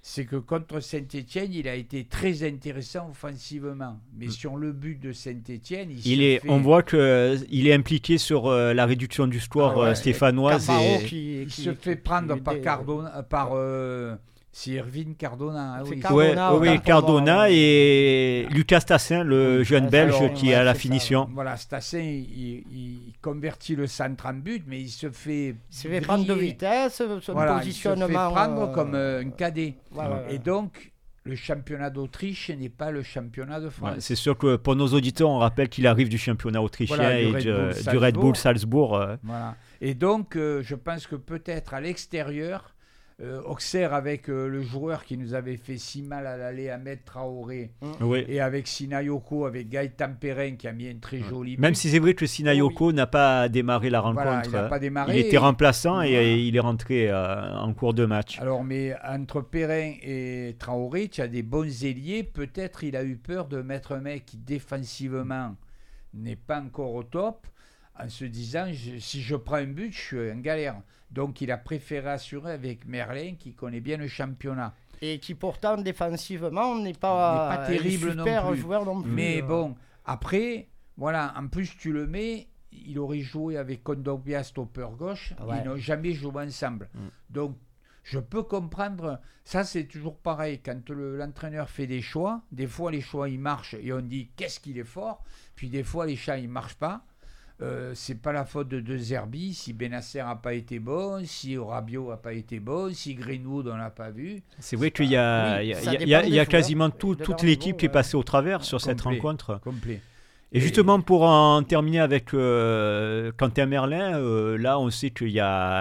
c'est que contre Saint-Étienne, il a été très intéressant offensivement. Mais mm. sur le but de Saint-Étienne, il, il est, fait... on voit qu'il est impliqué sur euh, la réduction du score ah ouais, stéphanoise. Et... Qui, il qui, se fait qui, prendre qui par, Cardona, par euh, c'est Irvine Cardona. Hein, oui, Cardona, ouais, oui, Cardona et Lucas Stassin, le oui, jeune belge alors, qui ouais, a la finition. Ça. Voilà, Stassin, il, il convertit le centre en but, mais il se fait. Il se fait prendre de vitesse, son voilà, positionnement. Il se fait prendre euh... comme euh, un cadet. Ouais, ouais, et donc, le championnat d'Autriche n'est pas le championnat de France. Ouais, c'est sûr que pour nos auditeurs, on rappelle qu'il arrive du championnat autrichien voilà, et du Red, Bull, du Red Bull Salzbourg. Euh. Voilà. Et donc, euh, je pense que peut-être à l'extérieur, Euh, Auxerre avec euh, le joueur qui nous avait fait si mal à l'aller, Ahmed Traoré, mmh. oui. et avec Sinayoko, avec Gaëtan Perrin qui a mis un très mmh. joli but. Même si c'est vrai que Sinayoko oui. n'a pas démarré la rencontre. Voilà, il n'a pas démarré. Il était remplaçant et, et il est rentré euh, en cours de match. Alors, mais entre Perrin et Traoré, tu as des bons ailiers. Peut-être il a eu peur de mettre un mec qui défensivement n'est pas encore au top, en se disant, je, si je prends un but, je suis en galère. Donc, il a préféré assurer avec Merlin, qui connaît bien le championnat. Et qui, pourtant, défensivement, n'est pas, n'est pas terrible super non plus. joueur non plus. Mais bon, après, voilà, en plus, tu le mets, il aurait joué avec Kondogbia, stopper gauche. Ouais. Ils n'ont jamais joué ensemble. Mm. Donc, je peux comprendre. Ça, c'est toujours pareil. Quand le, l'entraîneur fait des choix, des fois, les choix, ils marchent et on dit, qu'est-ce qu'il est fort. Puis, des fois, les choix, ils ne marchent pas. Euh, c'est pas la faute de De Zerbi si Benasser n'a pas été bon, si Rabiot n'a pas été bon, si Greenwood on l'a pas vu. C'est vrai qu'il y a, oui, il y a, il y a, il y a quasiment tout, toute l'équipe niveau, qui est passée au travers sur complet, cette rencontre. Complet. Et, Et justement, pour en terminer avec euh, Quentin Merlin, euh, là on sait qu'il y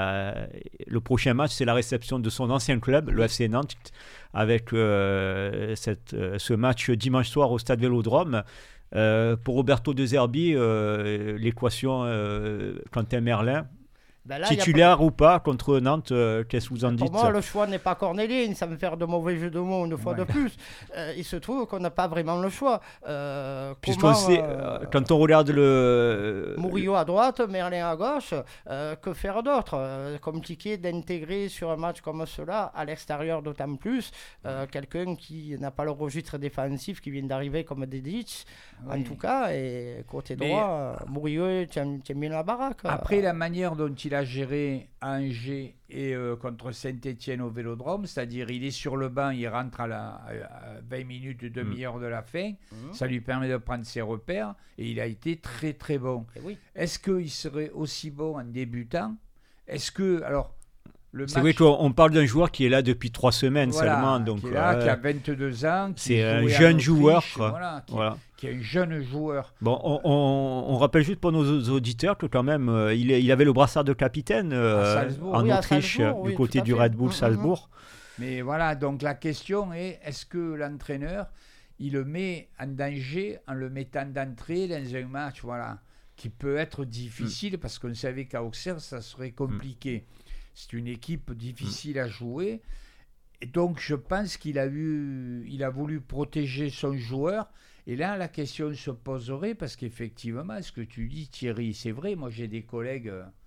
a le prochain match, c'est la réception de son ancien club, le F C Nantes, avec euh, cette, euh, ce match dimanche soir au Stade Vélodrome. Euh, pour Roberto De Zerbi, euh, l'équation euh, Quentin Merlin, ben là, titulaire pas... ou pas contre Nantes, euh, qu'est-ce que vous en dites? Pour moi, le choix n'est pas cornélien, ça me fait de mauvais jeux de mots une fois ouais. de plus. Euh, il se trouve qu'on n'a pas vraiment le choix. Euh, Puisqu'on sait, euh, quand on regarde le... Murillo à droite, Merlin à gauche, euh, que faire d'autre? euh, Compliqué d'intégrer sur un match comme cela, à l'extérieur d'autant plus, euh, quelqu'un qui n'a pas le registre défensif, qui vient d'arriver comme Dedic, oui. en tout cas, et côté Mais... droit, Murillo tient, tient bien la baraque. Après, la manière dont il a géré à Angers et euh, contre Saint-Étienne au Vélodrome, c'est-à-dire il est sur le banc, il rentre à, la, à vingt minutes, demi-heure de la fin, mmh. ça lui permet de prendre ses repères et il a été très très bon. Oui. Est-ce qu'il serait aussi bon en débutant? Est-ce que, alors... Le c'est match... vrai qu'on parle d'un joueur qui est là depuis trois semaines voilà, seulement. Donc, qui est là, euh, qui a vingt-deux ans. Qui c'est un jeune Autriche, joueur. Voilà, qui, voilà. qui est un jeune joueur. Bon, on, on, on rappelle juste pour nos auditeurs que quand même, euh, il, il avait le brassard de capitaine euh, en oui, Autriche, Salzbourg, du oui, côté du Red Bull mmh, Salzbourg. Mais voilà, donc la question est, est-ce que l'entraîneur, il le met en danger en le mettant d'entrée dans un match, voilà, qui peut être difficile, mmh. parce qu'on savait qu'à Auxerre, ça serait compliqué. Mmh. C'est une équipe difficile à jouer. Et donc, je pense qu'il a, eu, il a voulu protéger son joueur. Et là, la question se poserait, parce qu'effectivement, ce que tu dis, Thierry, c'est vrai. Moi, j'ai des collègues,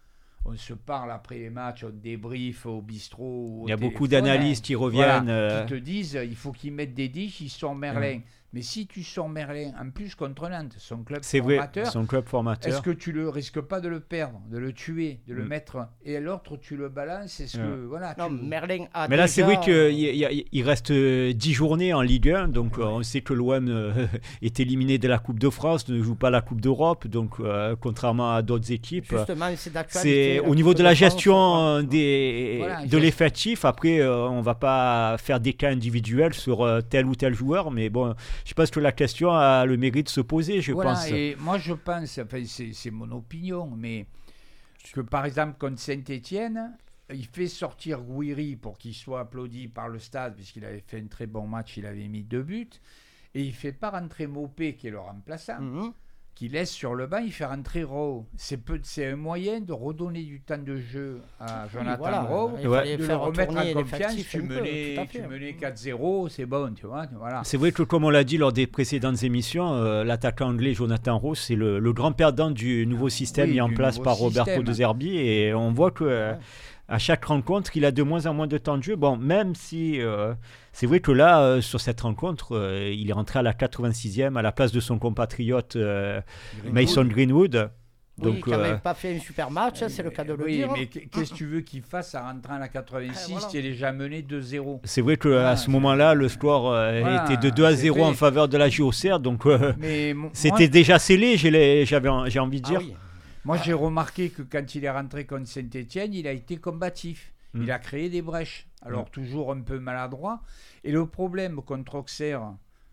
on se parle après les matchs, on débrief au bistrot. Au il y a téléphone, beaucoup d'analystes qui reviennent. Voilà, euh... qui te disent, il faut qu'ils mettent des dix, ils sont Merlin. Mmh. Mais si tu sors Merlin, en plus contre Nantes, son club c'est formateur, vrai, son club formateur, est-ce que tu ne risques pas de le perdre, de le tuer, de mm. le mettre, et l'autre tu le balances, est-ce mm. que voilà. Non, tu... Merlin a Mais là déjà... c'est vrai qu'il il reste dix journées en Ligue un, donc ouais. euh, on sait que l'O M euh, est éliminé de la Coupe de France, ne joue pas la Coupe d'Europe, donc euh, contrairement à d'autres équipes. Justement, c'est d'actualité. C'est au niveau de la gestion des, voilà, de l'effectif. Après, euh, on ne va pas faire des cas individuels sur euh, tel ou tel joueur, mais bon, je pense que la question a le mérite de se poser, je voilà, pense. Et moi, je pense, enfin, c'est, c'est mon opinion, mais que par exemple, contre Saint-Étienne, il fait sortir Gouiri pour qu'il soit applaudi par le stade, puisqu'il avait fait un très bon match, il avait mis deux buts, et il ne fait pas rentrer Mopé, qui est le remplaçant, mm-hmm. qui laisse sur le banc, il fait rentrer Rowe. C'est, peu, c'est un moyen de redonner du temps de jeu à Jonathan oui, voilà. Rowe, ouais. de le remettre en confiance. Tu menais, tu menais quatre zéro, c'est bon, tu vois. Voilà. C'est vrai que, comme on l'a dit lors des précédentes émissions, euh, l'attaquant anglais Jonathan Rowe, c'est le, le grand perdant du nouveau système oui, mis en place par système. Roberto De Zerbi, et on voit que... Euh, à chaque rencontre, il a de moins en moins de temps de jeu. Bon, même si euh, c'est vrai que là, euh, sur cette rencontre, euh, il est rentré à la quatre-vingt-sixième à la place de son compatriote euh, Greenwood. Mason Greenwood. Donc, oui, qui n'avait euh, pas fait un super match, euh, c'est le cas de le oui, dire. Mais qu'est-ce que tu veux qu'il fasse en rentrant à la quatre-vingt-six, voilà. Il est déjà mené deux zéro. C'est vrai qu'à voilà, ce moment-là, le score euh, voilà, était de deux à zéro en faveur de la J O C R, donc euh, c'était déjà scellé, j'ai, j'avais, j'ai envie de dire. Ah, oui. Moi, j'ai remarqué que quand il est rentré contre Saint-Etienne, il a été combatif. Mm. Il a créé des brèches. Alors, mm. toujours un peu maladroit. Et le problème contre Auxerre,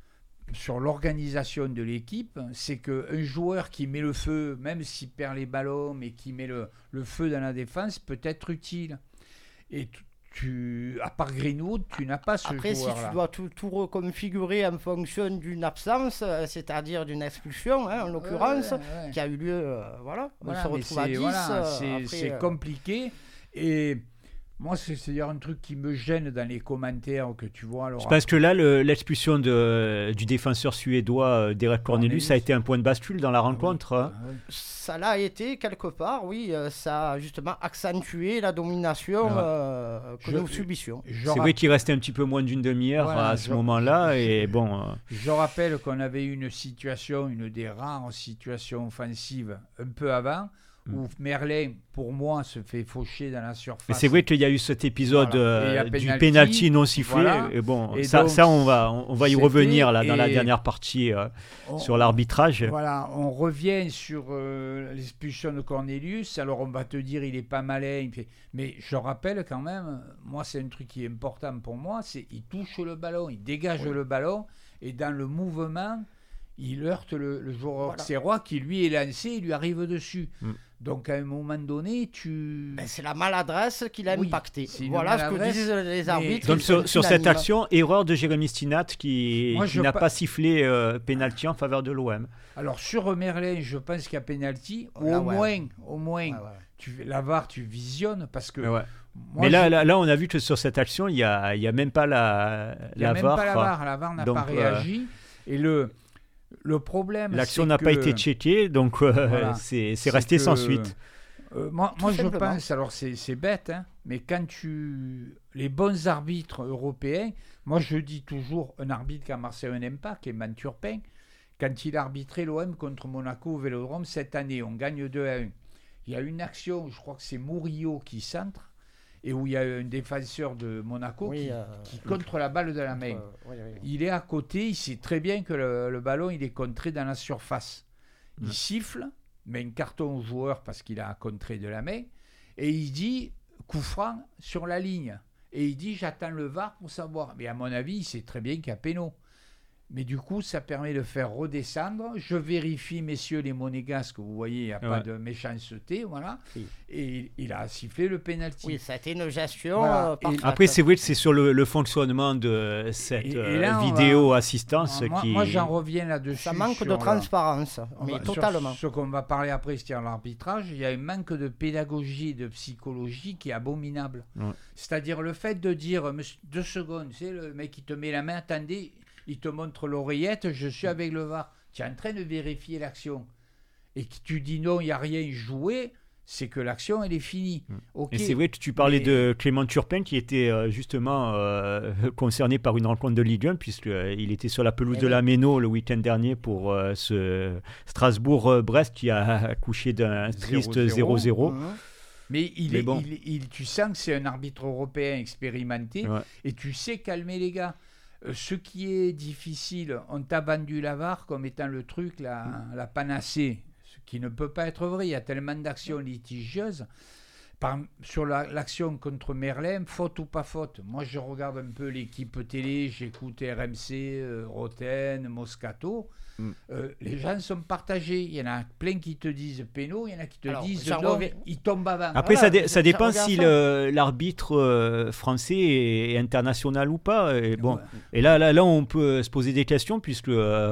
sur l'organisation de l'équipe, c'est qu'un joueur qui met le feu, même s'il perd les ballons, mais qui met le, le feu dans la défense, peut être utile. Et tu, tu, à part Greenwood, tu n'as pas ce Après, joueur-là. Après, si tu dois tout, tout reconfigurer en fonction d'une absence, c'est-à-dire d'une expulsion, hein, en l'occurrence, ouais, ouais. qui a eu lieu, euh, voilà, voilà, on se retrouve à dix. Voilà, euh, c'est, après, c'est euh... compliqué. Et... Moi, c'est, c'est un truc qui me gêne dans les commentaires que tu vois. Alors, je pense que là, le, l'expulsion de, du défenseur suédois Derek Cornelius a été un point de bascule dans la rencontre. Ah oui. Hein. Ça l'a été quelque part, oui. Ça a justement accentué la domination ouais. euh, que je, nous subissions. C'est rapp... vrai qu'il restait un petit peu moins d'une demi-heure voilà, à ce je, moment-là. Je, et bon, euh... je rappelle qu'on avait eu une situation, une des rares situations offensives un peu avant, où Merlin, pour moi, se fait faucher dans la surface. Mais c'est vrai qu'il y a eu cet épisode voilà. euh, du penalty non sifflé. Voilà. Et bon, et ça, donc, ça, on va, on va y revenir là, dans la dernière partie euh, on, sur l'arbitrage. Voilà, on revient sur euh, l'expulsion de Cornelius. Alors, on va te dire, il n'est pas malin. Mais je rappelle quand même, moi, c'est un truc qui est important pour moi, c'est qu'il touche le ballon, il dégage oui. le ballon, et dans le mouvement, il heurte le, le joueur auxerrois voilà. qui, lui, est lancé, il lui arrive dessus. Mm. Donc, à un moment donné, tu... Ben, c'est la maladresse qui l'a oui, impacté. Voilà ce que disent les arbitres. Donc, sur, sur cette action, erreur de Jérémy Stinat qui, Moi, qui n'a pa... pas sifflé euh, pénalty en faveur de l'O M. Alors, sur Merlin, je pense qu'il y a pénalty. Au là, moins, ouais. au moins ouais, ouais. Tu, la V A R, tu visionnes parce que... Ouais. Moi, Mais là, là, là, on a vu que sur cette action, il n'y a, a même pas la, il y a la même V A R. Pas la V A R. La V A R n'a donc, pas réagi. Euh... Et le... Le problème, l'action c'est n'a que... pas été checkée, donc euh, voilà. c'est, c'est resté que, sans suite. Euh, moi, moi je pense, alors c'est, c'est bête, hein, mais quand tu... Les bons arbitres européens, moi je dis toujours, un arbitre qui a marqué un impact, Clément Turpin, quand il a arbitré l'O M contre Monaco au Vélodrome cette année, on gagne deux à un. Il y a une action, je crois que c'est Murillo qui centre, et où il y a un défenseur de Monaco oui, qui, euh, qui contre la balle de la main. Euh, oui, oui, oui. Il est à côté, il sait très bien que le, le ballon il est contré dans la surface. Il ouais. siffle, met un carton au joueur parce qu'il a contré de la main, et il dit coup franc sur la ligne. Et il dit j'attends le V A R pour savoir. Mais à mon avis, il sait très bien qu'il y a péno. Mais du coup, ça permet de faire redescendre. Je vérifie, messieurs les monégasques, vous voyez, il n'y a ouais. pas de méchanceté, voilà. Oui. Et il a sifflé le pénalty. Oui, ça a été une gestion. Voilà. Euh, Après, c'est vrai que c'est sur le, le fonctionnement de cette et, et là, vidéo va... assistance moi, qui... Moi, j'en reviens là-dessus. Ça manque de transparence, la... mais va... totalement. Ce qu'on va parler après, c'est l'arbitrage. Il y a un manque de pédagogie et de psychologie qui est abominable. Ouais. C'est-à-dire le fait de dire, deux secondes, c'est le mec qui te met la main, attendez... Il te montre l'oreillette, je suis avec le V A R. Tu es en train de vérifier l'action. Et que tu dis non, il n'y a rien joué, c'est que l'action, elle est finie. Okay. Et c'est vrai que tu parlais mais... de Clément Turpin qui était euh, justement euh, concerné par une rencontre de Ligue un, puisqu'il euh, était sur la pelouse et de oui. la Méno le week-end dernier pour euh, ce Strasbourg-Brest qui a accouché d'un triste zéro zéro. Mmh. Mais, il mais est, bon. il, il, tu sens que c'est un arbitre européen expérimenté ouais. et tu sais calmer les gars. Ce qui est difficile, on t'a vendu la V A R comme étant le truc, la, mmh. la panacée, ce qui ne peut pas être vrai. Il y a tellement d'actions litigieuses. Par, sur la, l'action contre Merlin, faute ou pas faute. Moi, je regarde un peu l'équipe télé, j'écoute R M C, euh, Roten, Moscato. Mm. Euh, les gens sont partagés. Il y en a plein qui te disent péno, il y en a qui te Alors, disent non, ils tombent avant. Après, voilà, ça, dé- ça dépend si le, l'arbitre euh, français est international ou pas. Et, bon, ouais. et là, là, là, on peut se poser des questions puisque... Euh,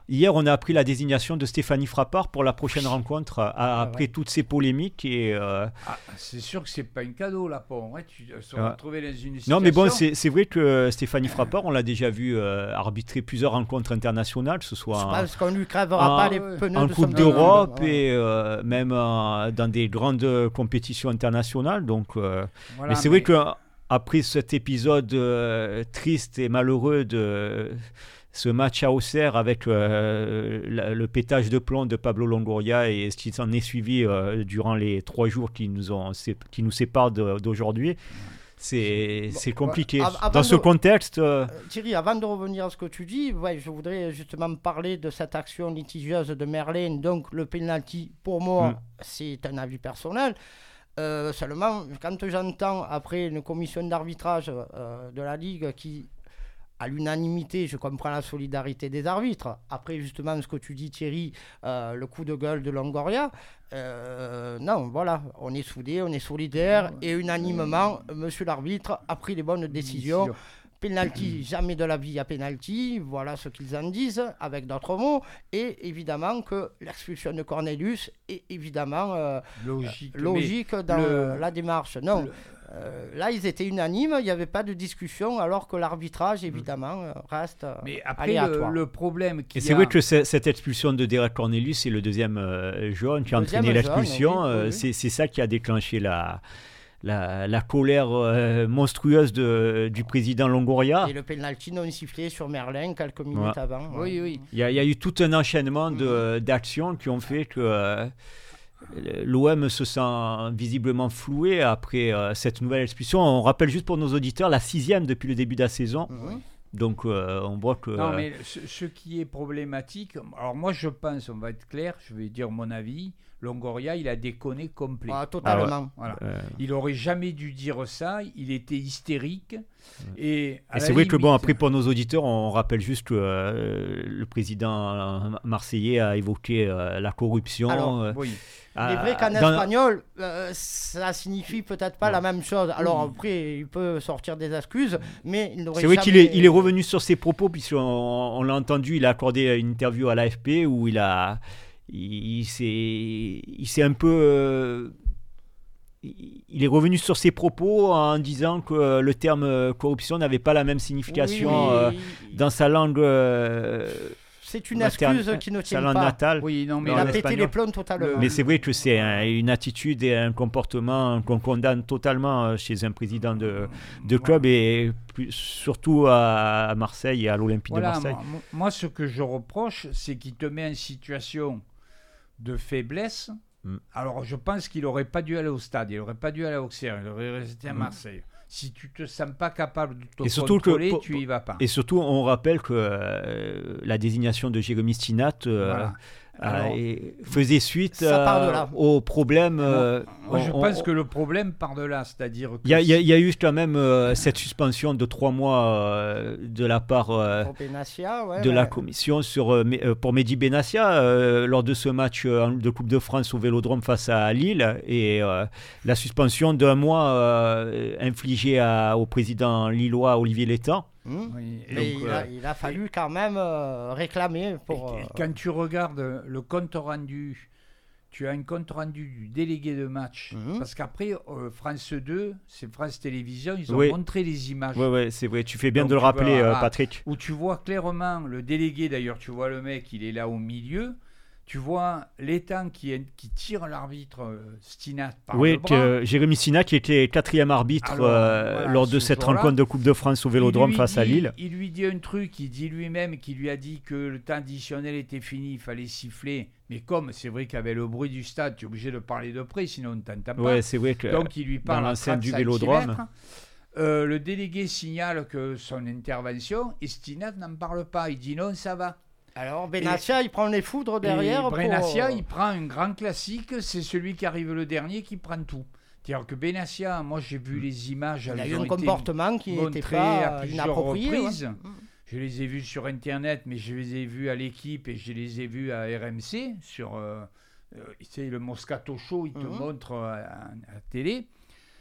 hier, on a appris la désignation de Stéphanie Frappart pour la prochaine oui. rencontre, à, ah, après ouais. toutes ces polémiques. Et, euh... ah, c'est sûr que c'est pas un cadeau, là, pour ouais, tu se ah. retrouver dans une situation... Non, mais bon, c'est, c'est vrai que Stéphanie Frappart, on l'a déjà vu euh, arbitrer plusieurs rencontres internationales, que ce soit Je en, pense qu'on lui crèvera en, pas les pneus en de Coupe son d'Europe ouais. et euh, même euh, dans des grandes compétitions internationales. Donc, euh, voilà, mais c'est mais... vrai que après cet épisode euh, triste et malheureux de ce match à Auxerre avec euh, la, le pétage de plomb de Pablo Longoria et ce qui s'en est suivi euh, durant les trois jours qui nous, ont, qui nous séparent de, d'aujourd'hui, c'est, bon, c'est compliqué. Ouais. Dans de, ce contexte... Euh... Thierry, avant de revenir à ce que tu dis, ouais, je voudrais justement parler de cette action litigieuse de Merlin. Donc le penalty, pour moi, mm. c'est un avis personnel. Euh, seulement, quand j'entends après une commission d'arbitrage euh, de la Ligue qui, à l'unanimité, je comprends la solidarité des arbitres, après justement ce que tu dis Thierry, euh, le coup de gueule de Longoria, euh, non, voilà, on est soudés, on est solidaires, et unanimement, monsieur l'arbitre a pris les bonnes décisions. Penalty, jamais de la vie à penalty, voilà ce qu'ils en disent, avec d'autres mots, et évidemment que l'expulsion de Cornelius est évidemment euh, logique, logique dans le, la démarche. Non, le, euh, là ils étaient unanimes, il n'y avait pas de discussion, alors que l'arbitrage évidemment reste mais après aléatoire. Le, le problème qu'il et c'est y a... vrai que c'est, cette expulsion de Derek Cornelius, c'est le deuxième euh, jaune qui a deuxième entraîné l'expulsion, jaune, oui, euh, oui. C'est, c'est ça qui a déclenché la... La, la colère euh, monstrueuse de, du président Longoria. Et le penalty non sifflé sur Merlin quelques minutes ouais. avant. Oui, oui. Il y, y a eu tout un enchaînement de, mmh. d'actions qui ont fait que euh, l'O M se sent visiblement floué après euh, cette nouvelle expulsion. On rappelle juste pour nos auditeurs, la sixième depuis le début de la saison. Mmh. Donc euh, on voit que... Non, mais ce, ce qui est problématique, alors moi je pense, on va être clair, je vais dire mon avis, Longoria, il a déconné complet. Ah, totalement. Ah ouais. Voilà. Euh... Il aurait jamais dû dire ça, il était hystérique. Ouais. Et, et c'est vrai limite... que bon, après pour nos auditeurs, on rappelle juste que euh, le président marseillais a évoqué euh, la corruption. Alors, euh, oui. Il est vrai qu'en dans... espagnol, euh, ça signifie peut-être pas ouais. la même chose. Alors oui. après, il peut sortir des excuses, mais il n'aurait C'est vrai jamais... qu'il est, il est revenu sur ses propos, puisqu'on on l'a entendu, il a accordé une interview à l'A F P où il a... Il, il, s'est, il s'est un peu... Euh, il est revenu sur ses propos en disant que le terme corruption n'avait pas la même signification oui, euh, dans sa langue... Euh, c'est une excuse qui ne tient pas. Natale, oui, non, mais il a pété les plombs totalement. Mais c'est vrai que c'est un, une attitude et un comportement qu'on condamne totalement chez un président de, de club et plus, surtout à Marseille et à l'Olympique voilà, de Marseille. Moi, moi, ce que je reproche, c'est qu'il te met en situation de faiblesse. Mm. Alors, je pense qu'il n'aurait pas dû aller au stade, il n'aurait pas dû aller à Auxerre, il aurait resté à Marseille. Mm. Si tu ne te sens pas capable de te et contrôler, que, tu n'y vas pas. Et surtout, on rappelle que euh, la désignation de Jérémy Stinat euh, voilà. Alors, euh, faisait suite euh, au problème... Euh, moi, on, je on, pense on, que le problème part de là, c'est-à-dire que... Il y, si... y, y a eu quand même euh, cette suspension de trois mois euh, de la part euh, Benassia, ouais, de ouais. la commission sur, euh, pour Mehdi Benassia euh, lors de ce match euh, de Coupe de France au Vélodrome face à Lille et euh, la suspension d'un mois euh, infligée à, au président lillois Olivier Létang. Mmh. Oui, mais donc, il, a, euh, il a fallu quand même euh, réclamer pour... Euh... Quand tu regardes le compte rendu, tu as un compte rendu du délégué de match, mmh. parce qu'après, euh, France deux, c'est France Télévisions, ils ont oui. montré les images. Oui, ouais, c'est vrai, tu fais bien donc, de le rappeler, vois, euh, Patrick. Où tu vois clairement le délégué, d'ailleurs, tu vois le mec, il est là au milieu. Tu vois l'étang qui, qui tire l'arbitre euh, Stinat par oui, le bras. Oui, Jérémy Stinat qui était quatrième arbitre Alors, euh, voilà, lors de cette rencontre de Coupe de France au Vélodrome face dit, à Lille. Il lui dit un truc, il dit lui-même qu'il lui a dit que le temps additionnel était fini, il fallait siffler. Mais comme c'est vrai qu'avec le bruit du stade, tu es obligé de parler de près, sinon on ne t'entend pas. Ouais, c'est vrai que donc il lui parle dans l'enceinte du Vélodrome. Euh, le délégué signale que son intervention et Stinat n'en parle pas. Il dit non, ça va. Alors Benassia, il prend les foudres derrière. Et Benassia, pour... il prend un grand classique, c'est celui qui arrive le dernier qui prend tout. C'est-à-dire que Benassia, moi j'ai vu les images. Il a eu un comportement qui n'était pas inapproprié. Reprises. Ouais. Je les ai vus sur Internet, mais je les ai vus à l'équipe et je les ai vus à R M C. Sur, euh, euh, c'est le Moscato Show, il te mmh. montre à, à la télé.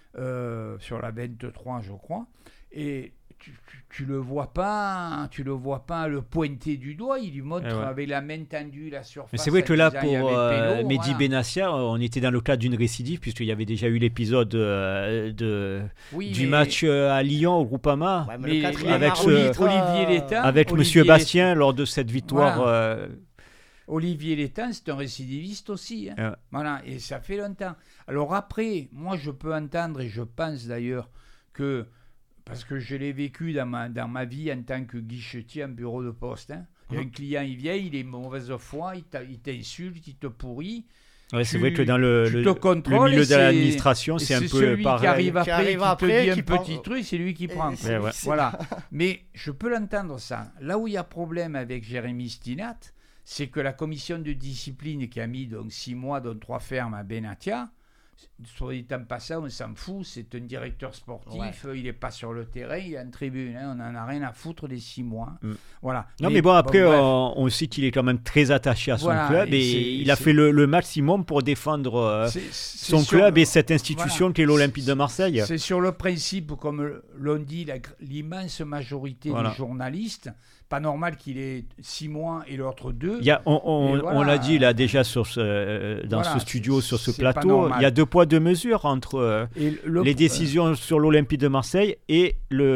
euh, sur la vingt-trois, je crois, et tu, tu, tu le vois pas, tu le vois pas le pointer du doigt, il lui montre ouais. avec la main tendue la surface. Mais c'est vrai que là, pour euh, Pélo, Mehdi voilà. Benassia, on était dans le cadre d'une récidive, puisqu'il y avait déjà eu l'épisode euh, de, oui, du mais... match à Lyon au Groupama, ouais, mais avec, avec ce, Olivier Létang, avec Olivier M. Bastien lors de cette victoire. Voilà. Euh... Olivier Létang, c'est un récidiviste aussi. Hein. Ouais. Voilà, et ça fait longtemps. Alors après, moi, je peux entendre, et je pense d'ailleurs que, parce que je l'ai vécu dans ma, dans ma vie en tant que guichetier en bureau de poste. Hein. Mmh. Un client, il vient, il est mauvaise foi, il, il t'insulte, il te pourrit. Ouais, c'est vrai que dans le, le, le milieu de l'administration, c'est, c'est un peu celui pareil. Qui arrive après, qui, arrive qui après, te dit qui un prend... petit truc, c'est lui qui prend. Ouais, ouais. Voilà. Mais je peux l'entendre ça. Là où il y a problème avec Jérémy Stinat, c'est que la commission de discipline qui a mis donc six mois, dont trois fermes à Benatia, soit dit en passant, on s'en fout, c'est un directeur sportif, ouais. il n'est pas sur le terrain, il est en tribune, hein, on n'en a rien à foutre des six mois. Mm. Voilà. Non mais, mais bon, après, bon, on, on sait qu'il est quand même très attaché à son voilà, club et, et il a fait le, le maximum pour défendre euh, c'est, c'est son club le, et cette institution voilà, qu'est l'Olympique de Marseille. C'est sur le principe, comme l'ont dit la, l'immense majorité voilà. des journalistes, pas normal qu'il ait six mois et l'autre deux. Il y a, on on, voilà, on l'a dit là déjà sur ce, dans voilà, ce studio, sur ce plateau, il y a deux poids, deux mesures entre euh, le, les décisions euh, sur l'Olympique de Marseille et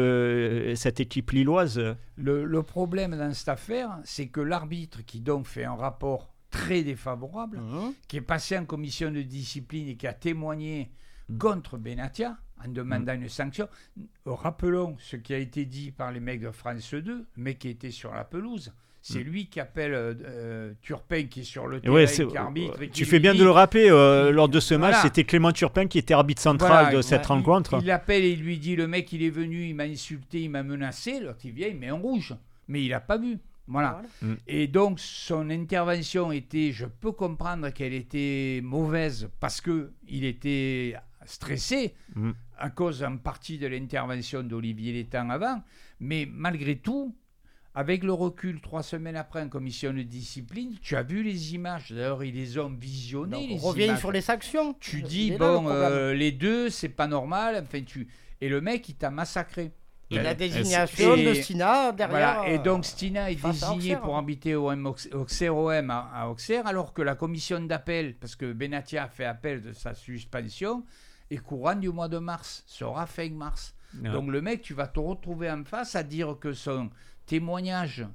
le, cette équipe lilloise. Le, le problème dans cette affaire, c'est que l'arbitre qui donc fait un rapport très défavorable, mmh. qui est passé en commission de discipline et qui a témoigné mmh. contre Benatia, en demandant mmh. une sanction. Rappelons ce qui a été dit par les mecs de France deux, le mec qui était sur la pelouse. C'est mmh. lui qui appelle euh, Turpin qui est sur le terrain, ouais, qui arbitre. Et qui tu fais bien dit, de le rappeler, euh, lors de ce match, voilà. c'était Clément Turpin qui était arbitre central voilà, de cette voilà, rencontre. Il, il l'appelle et il lui dit, le mec il est venu, il m'a insulté, il m'a menacé. L'autre il vient, il met un rouge. Mais il n'a pas vu. Voilà. voilà. Mmh. Et donc son intervention était, je peux comprendre qu'elle était mauvaise parce qu'il était stressé mmh. à cause en partie de l'intervention d'Olivier Létang avant, mais malgré tout, avec le recul, trois semaines après en commission de discipline, tu as vu les images, d'ailleurs ils les ont visionnées. Donc, les on revient images. sur les sanctions. Tu dis, bon, euh, les deux, c'est pas normal, enfin, tu... et le mec il t'a massacré. Et la désignation et, de Stina derrière. Voilà, et donc Stina est désigné pour arbitrer au Auxerre O M à, à Auxerre, alors que la commission d'appel, parce que Benatia a fait appel de sa suspension, est courant du mois de mars, sera fin mars. Non. Donc le mec, tu vas te retrouver en face à dire que son témoignage,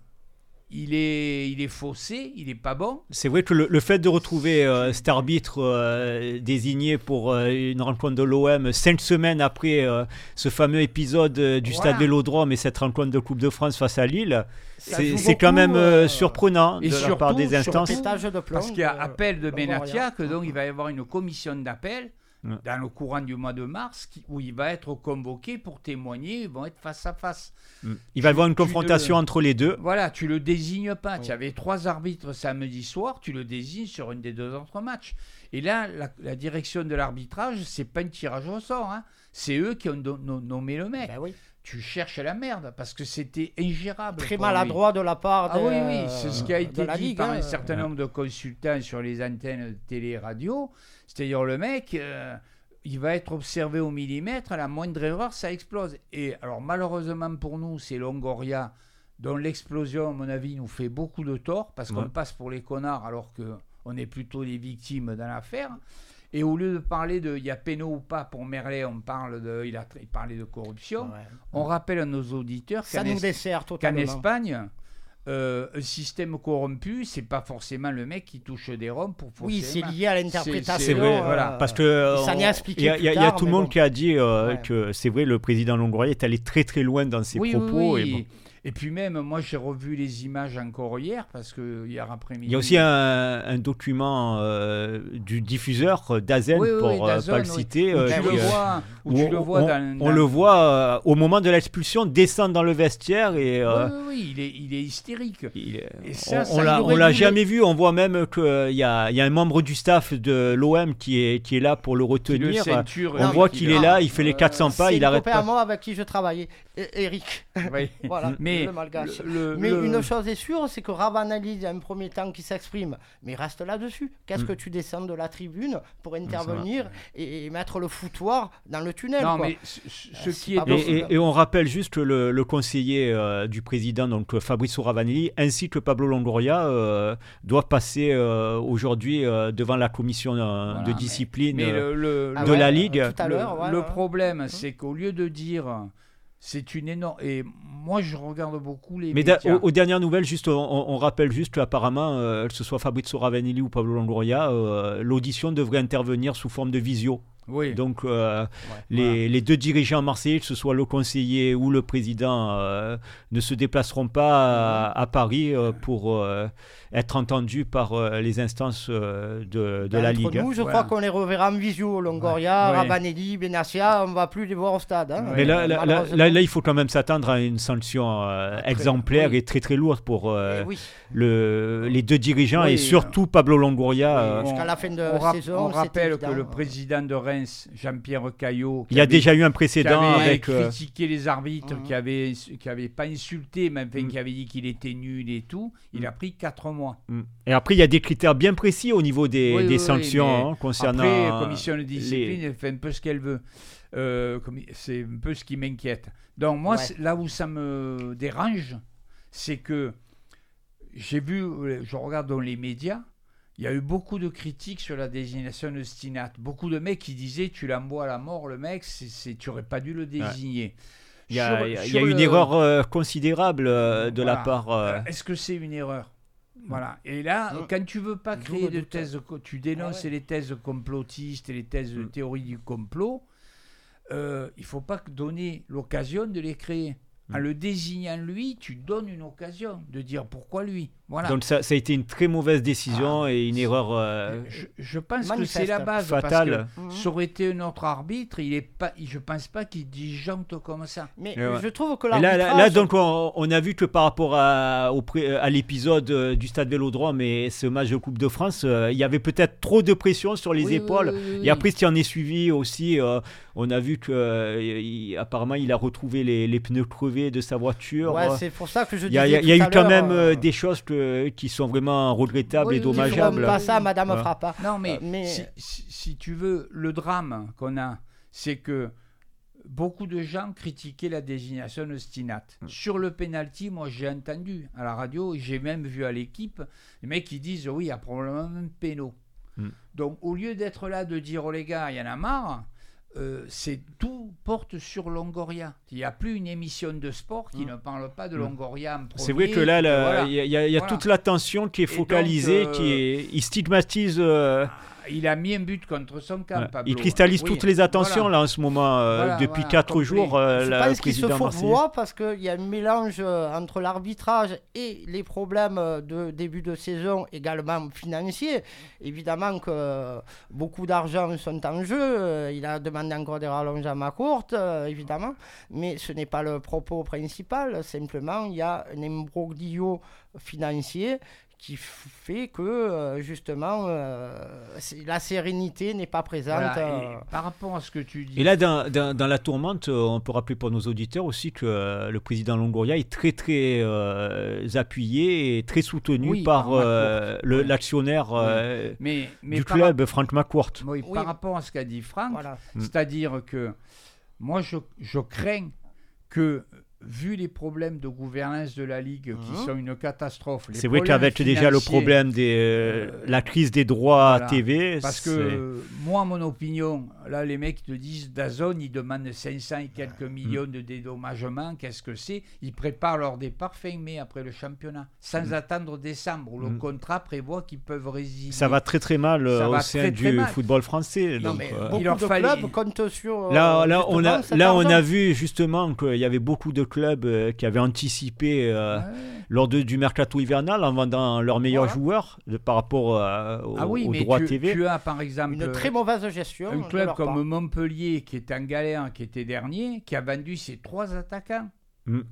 il est, il est faussé, il n'est pas bon. C'est vrai que le, le fait de retrouver euh, cet arbitre euh, désigné pour euh, une rencontre de l'O M cinq semaines après euh, ce fameux épisode euh, du voilà. Stade Vélodrome et cette rencontre de Coupe de France face à Lille, c'est, c'est quand même euh, surprenant et de surtout, la part des instances. De parce qu'il y a appel de Benatia, que donc il va y avoir une commission d'appel dans le courant du mois de mars, qui, où il va être convoqué pour témoigner, ils vont être face à face. Mm. Il va y avoir une confrontation le, entre les deux. Voilà, tu le désignes pas. Oh. Tu avais trois arbitres samedi soir, tu le désignes sur un des deux autres matchs. Et là, la, la direction de l'arbitrage, c'est pas un tirage au sort, hein. C'est eux qui ont do, no, nommé le mec. Ben oui. Tu cherches la merde parce que c'était ingérable. Très maladroit de la part de Ah oui, oui, c'est ce qui a été dit Ligue, par hein. un certain nombre de consultants sur les antennes de télé et radio. C'est-à-dire le mec, euh, il va être observé au millimètre, à la moindre erreur, ça explose. Et alors malheureusement pour nous, c'est Longoria, dont l'explosion, à mon avis, nous fait beaucoup de tort, parce qu'on ouais. passe pour les connards alors qu'on est plutôt les victimes dans l'affaire. Et au lieu de parler de il y a péno ou pas pour Merlet, on parle de il a il parlait de corruption. Ouais. On rappelle à nos auditeurs ça qu'en, nous dessert qu'en Espagne, euh, un système corrompu, c'est pas forcément le mec qui touche des roms pour fausser. Oui, c'est lié à l'interprétation. C'est, c'est vrai, euh, voilà, parce que il y a, y a tout le monde bon. qui a dit euh, ouais. que c'est vrai, le président Longoria est allé très très loin dans ses oui, propos. Oui, oui. Et bon. Et puis même, moi j'ai revu les images encore hier, parce que hier après-midi... Il y a aussi un, un document euh, du diffuseur d'Azen, oui, oui, pour ne oui, pas le citer. Où euh, tu, qui, le, vois, où où tu le vois on, dans... On dans... le voit euh, au moment de l'expulsion descendre dans le vestiaire et... Euh, oui, oui, oui, il est, il est hystérique. Il est, et ça, on ça, on l'a, on l'a jamais vu. vu, on voit même qu'il euh, y, a, y a un membre du staff de l'O M qui est, qui est là pour le retenir. Le ceinture, on non, voit qu'il est là, il fait les quatre cents pas, c'est il arrête pas. C'est un moi avec qui je travaillais, Eric. Oui. Voilà. Mais, le malgache. Le, le, mais le... une chose est sûre, c'est que Ravanelli, il y a un premier temps qui s'exprime, mais reste là-dessus. Qu'est-ce mmh. que tu descends de la tribune pour intervenir et, et mettre le foutoir dans le tunnel? Non, quoi. mais ce, ce qui est... Et, et, et on rappelle juste le, le conseiller euh, du président, donc Fabrizio Ravanelli, ainsi que Pablo Longoria, euh, doivent passer euh, aujourd'hui euh, devant la commission euh, voilà, de discipline mais, mais le, le, de ouais, la Ligue. Euh, tout à l'heure, le, ouais, le ouais. problème, c'est qu'au lieu de dire... C'est une énorme... Et moi, je regarde beaucoup les Mais médias. Aux, aux dernières nouvelles, juste, on, on rappelle juste qu'apparemment, euh, que ce soit Fabrizio Ravanelli ou Pablo Longoria, euh, l'audition devrait intervenir sous forme de visio. Oui. Donc, euh, ouais, les, voilà. les deux dirigeants marseillais, que ce soit le conseiller ou le président, euh, ne se déplaceront pas à, à Paris euh, pour euh, être entendus par euh, les instances euh, de, de ben, la entre Ligue. Nous, je voilà. crois qu'on les reverra en visio. Longoria, ouais. Ravanelli, Benassia, on ne va plus les voir au stade. Hein. Mais là, là, là, là, là, il faut quand même s'attendre à une sanction euh, très, exemplaire oui. et très très lourde pour euh, oui. le, les deux dirigeants oui, et surtout Pablo Longoria. Oui, euh, jusqu'à la fin de on, saison. On rappelle évident, que le hein. président de Reims, Jean-Pierre Caillot, il y a avait, déjà eu un précédent qui avait avec euh, critiqué les arbitres, mmh. qui avait qui avait pas insulté, mais enfin, mmh. qui avait dit qu'il était nul et tout. Il mmh. a pris quatre mois. Mmh. Et après, il y a des critères bien précis au niveau des, oui, des oui, sanctions oui, hein, concernant. Après, la commission de discipline, les... elle fait un peu ce qu'elle veut. Euh, c'est un peu ce qui m'inquiète. Donc moi, ouais. là où ça me dérange, c'est que j'ai vu, je regarde dans les médias, il y a eu beaucoup de critiques sur la désignation de Stinat. Beaucoup de mecs qui disaient tu l'envoies à la mort, le mec, c'est, c'est, tu n'aurais pas dû le désigner. Ouais. Il y a, sur, il y a, il y a une le... erreur euh, considérable euh, de voilà. la part. Euh... Est-ce que c'est une erreur? Voilà. Et là, mmh. quand tu veux pas créer de thèses, tu dénonces ah ouais. les thèses complotistes et les thèses de théorie du complot, euh, il faut pas donner l'occasion de les créer. En le désignant lui, tu donnes une occasion de dire pourquoi lui. Voilà. Donc ça, ça a été une très mauvaise décision ah, et une erreur euh, je, je pense manifeste. que c'est la base. Fatale. Parce que ça aurait été un autre arbitre, il est pas, je ne pense pas qu'il disjoncte comme ça. Mais ouais. je trouve que l'arbitrage... Là, là, là donc, on, on a vu que par rapport à, au, à l'épisode du Stade Vélodrome et ce match de Coupe de France, euh, il y avait peut-être trop de pression sur les oui, épaules. Oui, oui, oui, et après, ce qui en est suivi aussi, euh, on a vu qu'apparemment, il, il a retrouvé les, les pneus crevés de sa voiture. Ouais, c'est pour ça que je disais. Il y a, il y a, il y a eu quand même euh, des choses que, qui sont vraiment regrettables oui, et dommageables. Pas ça, Madame ouais. Frappa. Non, mais, euh, mais... Si, si, si tu veux, le drame qu'on a, c'est que beaucoup de gens critiquaient la désignation de Stinat. Mm. Sur le penalty, moi j'ai entendu à la radio, et j'ai même vu à l'équipe, les mecs qui disent oui, il y a probablement un péno. Mm. Donc au lieu d'être là de dire oh les gars, il y en a marre. Euh, c'est tout porte sur Longoria. Il n'y a plus une émission de sport qui mmh. ne parle pas de Longoria en premier. C'est vrai que là, il voilà. y a, y a, y a voilà. toute l'attention qui est focalisée, donc, euh, qui est, il stigmatise. Euh, il a mis un but contre son camp, voilà. Pablo. Il cristallise oui. toutes les attentions voilà. là en ce moment, euh, voilà, depuis voilà, quatre jours. Euh, Je la pense qu'il se marseillais. fourvoie parce qu'il y a un mélange euh, entre l'arbitrage et les problèmes de début de saison également financiers. Évidemment que euh, beaucoup d'argent sont en jeu. Euh, il a demandé encore des rallonges à ma courte, euh, évidemment. Mais ce n'est pas le propos principal. Simplement, il y a un imbroglio financier qui fait que, euh, justement, euh, la sérénité n'est pas présente. Voilà, euh... Par rapport à ce que tu dis... Et là, dans, dans, dans la tourmente, on peut rappeler pour nos auditeurs aussi que euh, le président Longoria est très, très euh, appuyé et très soutenu oui, par, par euh, le, oui. l'actionnaire euh, oui. mais, mais du club, rap... Franck McCourt. Oui, oui, par rapport à ce qu'a dit Franck, voilà. c'est-à-dire que moi, je, je crains que... vu les problèmes de gouvernance de la Ligue qui mmh. sont une catastrophe. Les c'est vrai qu'avec déjà le problème de euh, la crise des droits voilà. T V. Parce c'est... que moi, mon opinion, là les mecs te disent DAZN, ils demandent cinq cents et quelques millions mmh. de dédommagements. Qu'est-ce que c'est? Ils préparent leur départ fin mai après le championnat, sans mmh. attendre décembre où mmh. le contrat prévoit qu'ils peuvent résilier. Ça va très très mal euh, au sein très, du très mal. football français. Non, donc, mais euh... beaucoup de fallait... clubs comptent sur. Là, là, on a, là on a vu justement qu'il y avait beaucoup de clubs euh, qui avaient anticipé euh, ouais. lors de, du mercato hivernal en vendant leurs meilleurs voilà. joueurs de, par rapport euh, au, ah oui, aux mais droits tu, T V. Tu as par exemple une très mauvaise gestion. Un club comme part. Montpellier qui est en galère, qui était dernier, qui a vendu ses trois attaquants. Mm.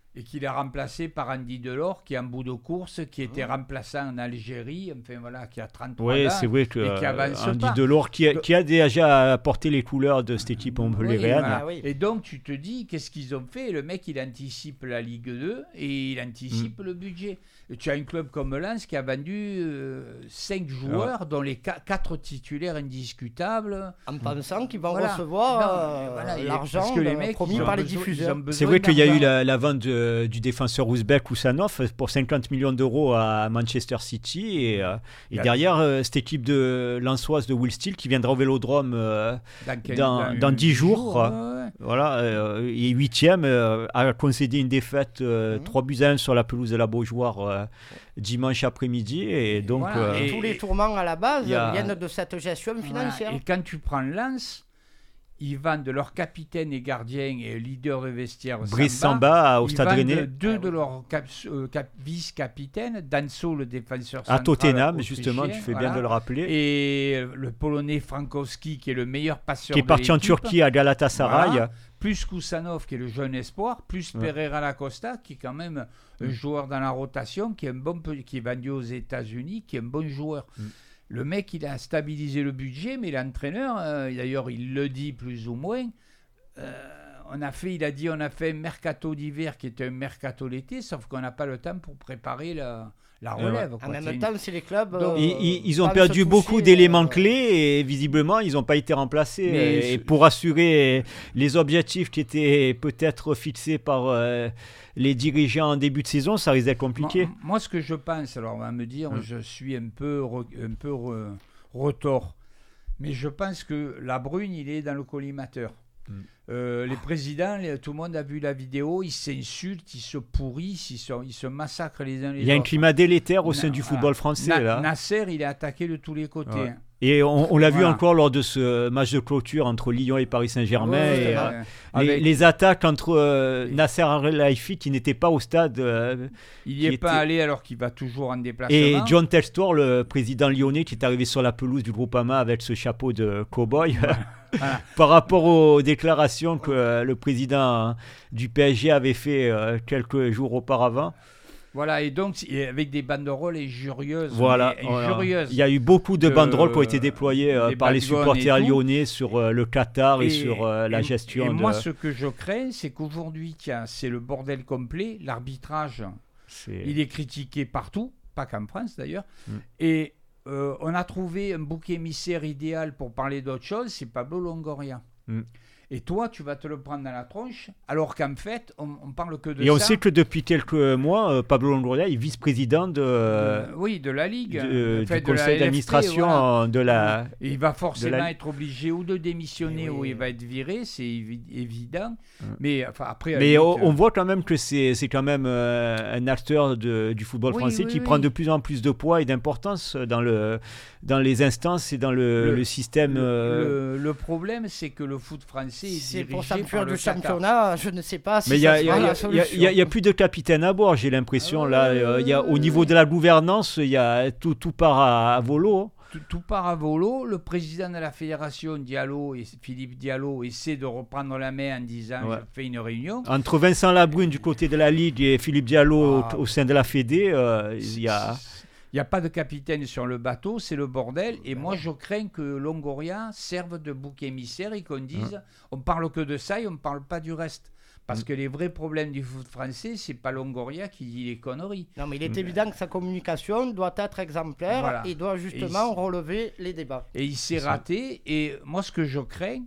et qu'il a remplacé par Andy Delors, qui est en bout de course, qui était mmh. remplaçant en Algérie, enfin voilà, qui a trente-trois oui, ans. Oui, c'est vrai que et qui avance Andy pas. Delors, qui a, qui a déjà porté les couleurs de cette équipe montpelliéraine. Oui, voilà. oui. Et donc, tu te dis, qu'est-ce qu'ils ont fait? Le mec, il anticipe la Ligue deux et il anticipe mmh. le budget. Et tu as un club comme Lens qui a vendu euh, cinq joueurs, ouais. dont les quatre titulaires indiscutables. En pensant qu'ils vont voilà. recevoir non, euh, voilà, l'argent parce que les mecs, promis par les diffuseurs. C'est vrai qu'il y a eu la, la vente de, du défenseur ouzbek Oussanov pour cinquante millions d'euros à Manchester City. Et, euh, et derrière, euh, cette équipe de lensoise de Will Steele qui viendra au Vélodrome euh, dans, quel, dans, dans, dans dix jours. jours ouais, ouais. Voilà, euh, et huitième euh, a concédé une défaite euh, mmh. trois buts à un sur la pelouse de la Beaujoire euh, dimanche après-midi. Et donc, voilà. euh, et tous les tourments à la base a... viennent de cette gestion financière. Voilà. Et quand tu prends Lens, ils vendent de leur capitaine et gardien et leader de vestiaire Brice Samba au Stade Rennais. Ils vendent deux de leurs cap, euh, cap, vice-capitaines, Danso le défenseur central à Tottenham, justement, tu fais voilà. bien de le rappeler. Et le Polonais Frankowski qui est le meilleur passeur qui est parti de en Turquie à Galatasaray. Voilà. Plus Koussanov qui est le jeune espoir, plus ouais. Pereira Lacosta qui est quand même un mm. joueur dans la rotation, qui est, un bon, qui est vendu aux États-Unis, qui est un bon joueur. Mm. Le mec, il a stabilisé le budget, mais l'entraîneur, euh, d'ailleurs, il le dit plus ou moins, euh, on a fait, il a dit, on a fait un mercato d'hiver qui était un mercato l'été, sauf qu'on n'a pas le temps pour préparer la, la relève. Ouais. Quoi. En même temps, c'est les clubs. Donc, euh, ils, ils ont perdu beaucoup d'éléments euh... clés et visiblement, ils n'ont pas été remplacés. Mais et je... pour assurer les objectifs qui étaient peut-être fixés par euh, les dirigeants en début de saison, ça risque d'être compliqué. Moi, moi, ce que je pense, alors on va me dire, hum. je suis un peu, re, un peu re, retors, mais je pense que la Brune, il est dans le collimateur. Hum. Euh, les présidents, les, tout le monde a vu la vidéo, ils s'insultent, ils se pourrissent, ils se, ils se massacrent les uns les autres. Il y a un climat délétère au sein Na, du football français. Na, là. Nasser, il est attaqué de tous les côtés. Ouais. Et on, on l'a voilà. vu encore lors de ce match de clôture entre Lyon et Paris Saint-Germain. Ouais, et, euh, les, avec... les attaques entre euh, Nasser Al-Khelaifi qui n'était pas au stade. Euh, il n'y est pas était... allé alors qu'il va toujours en déplacement. Et John Telstor, le président lyonnais, qui est arrivé sur la pelouse du Groupama avec ce chapeau de cow-boy. Voilà. Par rapport aux déclarations que euh, le président du P S G avait fait euh, quelques jours auparavant. Voilà, et donc avec des banderoles injurieuses. Voilà, injurieuses il y a eu beaucoup de banderoles euh, qui ont été déployées euh, par les supporters lyonnais sur euh, le Qatar et, et sur euh, la et, gestion. Et de... moi, ce que je crains, c'est qu'aujourd'hui, tiens, c'est le bordel complet. L'arbitrage, c'est... il est critiqué partout, pas qu'en France d'ailleurs. Mm. Et euh, on a trouvé un bouc émissaire idéal pour parler d'autre chose, c'est Pablo Longoria. Mm. Et toi, tu vas te le prendre dans la tronche, alors qu'en fait, on, on parle que de ça. Et on sait que depuis quelques mois, euh, Pablo Longoria est vice-président de, euh, oui, de la Ligue, de, fait, du conseil de d'administration voilà. de la. Et il va forcément la... être obligé ou de démissionner oui. ou il va être viré, c'est évi- évident. Mmh. Mais enfin après. Mais on, limite, on voit quand même que c'est, c'est quand même euh, un acteur de, du football oui, français oui, qui oui. prend de plus en plus de poids et d'importance dans le dans les instances et dans le, le, le système. Le, euh... le, le problème, c'est que le foot français est c'est dirigé pour ça par du championnat, je ne sais pas si mais ça sera la solution. Il n'y a, a, a plus de capitaine à bord, j'ai l'impression. Euh... Là, euh, y a, au niveau de la gouvernance, il y a tout, tout part à, à volo. Tout, tout part à volo. Le président de la fédération, Diallo, et Philippe Diallo, essaie de reprendre la main en disant ouais. je fais une réunion. Entre Vincent Labrune du côté de la Ligue et Philippe Diallo ah, au, au sein de la Fédé, euh, il y a... Il n'y a pas de capitaine sur le bateau, c'est le bordel. Et moi, je crains que Longoria serve de bouc émissaire et qu'on dise mmh. on parle que de ça et on ne parle pas du reste. Parce mmh. que les vrais problèmes du foot français, ce n'est pas Longoria qui dit les conneries. Non, mais il est mmh. évident que sa communication doit être exemplaire voilà. et doit justement et relever les débats. Et il s'est raté. Et moi, ce que je crains,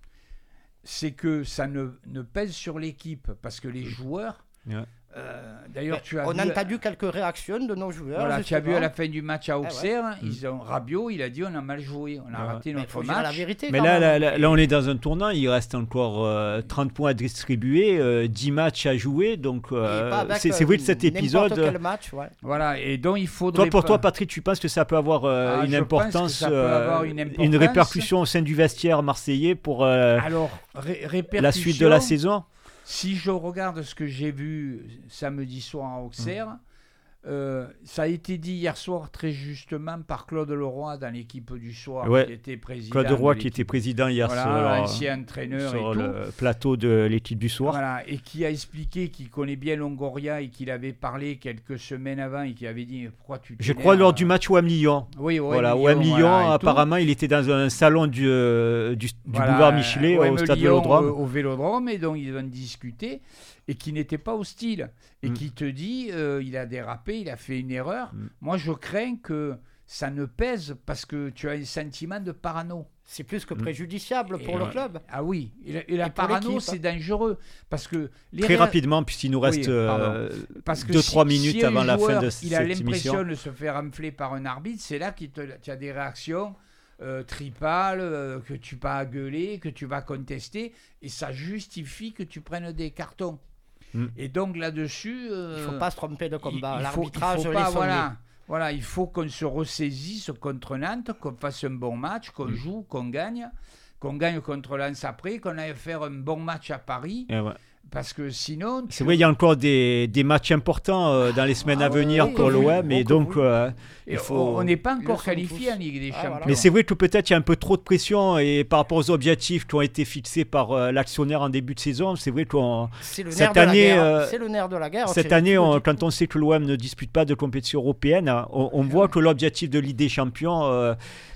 c'est que ça ne, ne pèse sur l'équipe. Parce que les joueurs... Yeah. Euh, d'ailleurs, tu as on vu, a entendu quelques réactions de nos joueurs. Voilà, tu as vu à la fin du match à Auxerre, ah ouais. ils ont Rabiot, il a dit on a mal joué, on a ouais. raté notre match. La vérité, mais là, là, là, là, on est dans un tournant, il reste encore euh, trente points à distribuer, euh, dix matchs à jouer, donc euh, c'est, c'est vrai que cet épisode. Quel match, ouais. Voilà, et donc il faudrait. Toi, pour pas... toi, Patrick, tu penses que ça peut avoir euh, ah, une, importance, ça peut avoir une importance, une répercussion au sein du vestiaire marseillais pour euh, Alors, ré- répercussion... la suite de la saison? Si je regarde ce que j'ai vu samedi soir à Auxerre, mmh. Euh, ça a été dit hier soir très justement par Claude Leroy dans l'équipe du soir, ouais. qui était président. Claude Leroy qui était président hier voilà, sur, ancien entraîneur sur et le tout. plateau de l'équipe du soir. Voilà, et qui a expliqué qu'il connaît bien Longoria et qu'il avait parlé quelques semaines avant et qu'il avait dit pourquoi tu Je crois lors du match O M Lyon. Oui, O M voilà, Lyon. O M Lyon, Voilà, apparemment, il était dans un salon du, euh, du, du voilà, boulevard Michelet O M au stade Lyon, Vélodrome. Au, au Vélodrome, et donc ils ont discuté et qui n'était pas hostile et mm. qui te dit euh, il a dérapé, il a fait une erreur. Mm. Moi, je crains que ça ne pèse parce que tu as un sentiment de parano. C'est plus que préjudiciable pour et, le club. Ah oui, et la, et la et parano, c'est dangereux. Parce que les Très ré... rapidement, puisqu'il nous reste deux trois si, minutes si avant la joueur, fin de cette émission. Il a l'impression émission. de se faire enfler par un arbitre, c'est là que tu as des réactions euh, tripales, euh, que tu vas gueuler, que tu vas contester, et ça justifie que tu prennes des cartons. Mm. Et donc là-dessus... Euh, il ne faut pas se tromper de combat. Il, L'arbitrage, il faut pas, voilà. Voilà, il faut qu'on se ressaisisse contre Nantes, qu'on fasse un bon match, qu'on mmh. joue, qu'on gagne, qu'on gagne contre Lens après, qu'on aille faire un bon match à Paris. Et ouais. Parce que sinon... Tu... C'est vrai, il y a encore des, des matchs importants euh, dans les semaines ah, à venir oui, pour oui, l'O M. Et donc, euh, il faut... on n'est pas encore qualifié en Ligue des Champions. Ah, voilà. Mais c'est vrai que peut-être il y a un peu trop de pression et par rapport aux objectifs qui ont été fixés par euh, l'actionnaire en début de saison, c'est vrai que cette année, euh, c'est le nerf de la guerre. Cette année, on, quand on sait que l'O M ne dispute pas de compétition européenne, on, on voit que l'objectif de Ligue des Champions... Euh,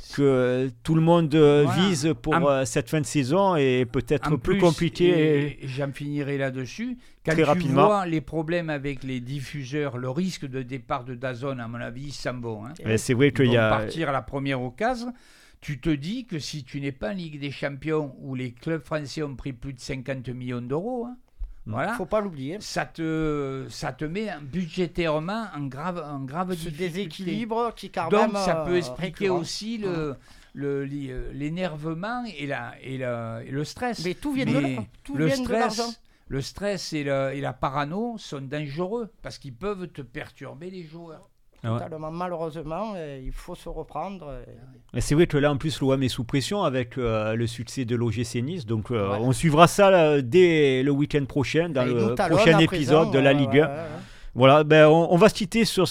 que tout le monde euh, voilà. vise pour en, euh, cette fin de saison est peut-être plus, plus compliqué. Et, et j'en finirai là-dessus. Quand très tu rapidement. vois les problèmes avec les diffuseurs, le risque de départ de DAZN, à mon avis, ils s'en vont. Hein. C'est vrai qu'il y a... partir à la première occasion. Tu te dis que si tu n'es pas en Ligue des Champions, où les clubs français ont pris plus de cinquante millions d'euros, hein, voilà. Faut pas l'oublier. Ça te, ça te met budgétairement en grave, en grave Ce déséquilibre qui quand Donc même, ça peut euh, expliquer récurrent. aussi le, mmh. le, l'énervement et, la, et, la, et le stress. Mais tout vient de là. Tout le vient stress, de l'argent. Le stress et, le, et la parano sont dangereux parce qu'ils peuvent te perturber les joueurs. Totalement, ouais. Malheureusement, euh, il faut se reprendre. Et... C'est vrai que là, en plus, l'O M est sous pression avec euh, le succès de l'O G C Nice. Donc, euh, ouais. on suivra ça là, dès le week-end prochain, dans et le prochain épisode présent, de la Ligue ouais, un. Ouais, ouais. Voilà, ben, on, on va se quitter sur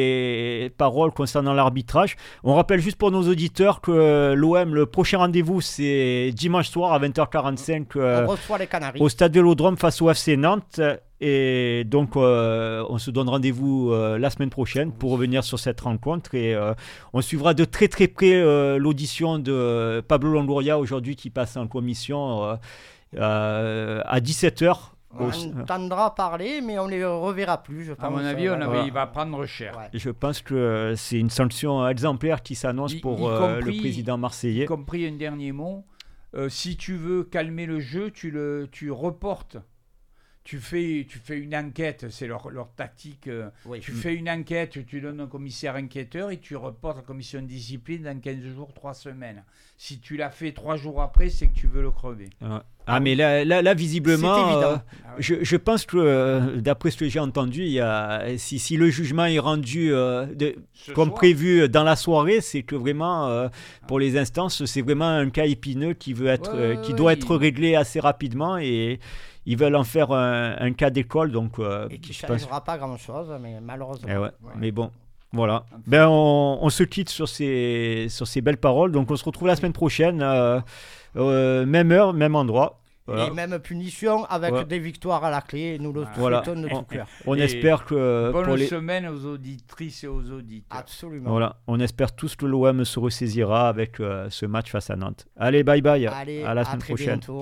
ces paroles concernant l'arbitrage. On rappelle juste pour nos auditeurs que l'O M, le prochain rendez-vous, c'est dimanche soir à vingt heures quarante-cinq euh, on reçoit les Canaries. Au stade Vélodrome face au F C Nantes. Et donc, euh, on se donne rendez-vous euh, la semaine prochaine pour revenir sur cette rencontre. Et euh, on suivra de très très près euh, l'audition de Pablo Longoria aujourd'hui qui passe en commission euh, euh, à dix-sept heures. On entendra parler, mais on ne les reverra plus, je pense. À mon avis, on avait, il va prendre cher. Ouais. Je pense que euh, c'est une sanction exemplaire qui s'annonce pour y, y euh, compris, le président marseillais. Y compris un dernier mot. Euh, si tu veux calmer le jeu, tu, le, tu reportes. Tu fais, tu fais une enquête, c'est leur, leur tactique. Euh, oui. Tu mmh. fais une enquête, tu donnes un commissaire enquêteur et tu reportes la commission de discipline dans quinze jours, trois semaines. Si tu l'as fait trois jours après, c'est que tu veux le crever. Ah, ah mais là, là, là visiblement, euh, ah, oui. je, je pense que, euh, d'après ce que j'ai entendu, il y a, si, si le jugement est rendu euh, de, comme soir. prévu dans la soirée, c'est que vraiment, euh, pour les instances, c'est vraiment un cas épineux qui, veut être, ouais, euh, qui ouais, doit ouais. être réglé assez rapidement et... Ils veulent en faire un, un cas d'école, donc... Euh, et qui ne changera pense... pas grand-chose, mais malheureusement. Eh ouais. Ouais. Mais bon, voilà. Ben, on, on se quitte sur ces, sur ces belles paroles. Donc, on se retrouve la semaine prochaine. Euh, euh, même heure, même endroit. Voilà. Et même punition avec ouais. des victoires à la clé. Nous le voilà. souhaitons de on, tout cœur. On, on espère que... Bonne pour les... semaine aux auditrices et aux auditeurs. Absolument. Voilà. On espère tous que l'O M se ressaisira avec euh, ce match face à Nantes. Allez, bye bye. Allez, à la à semaine très prochaine. Bientôt.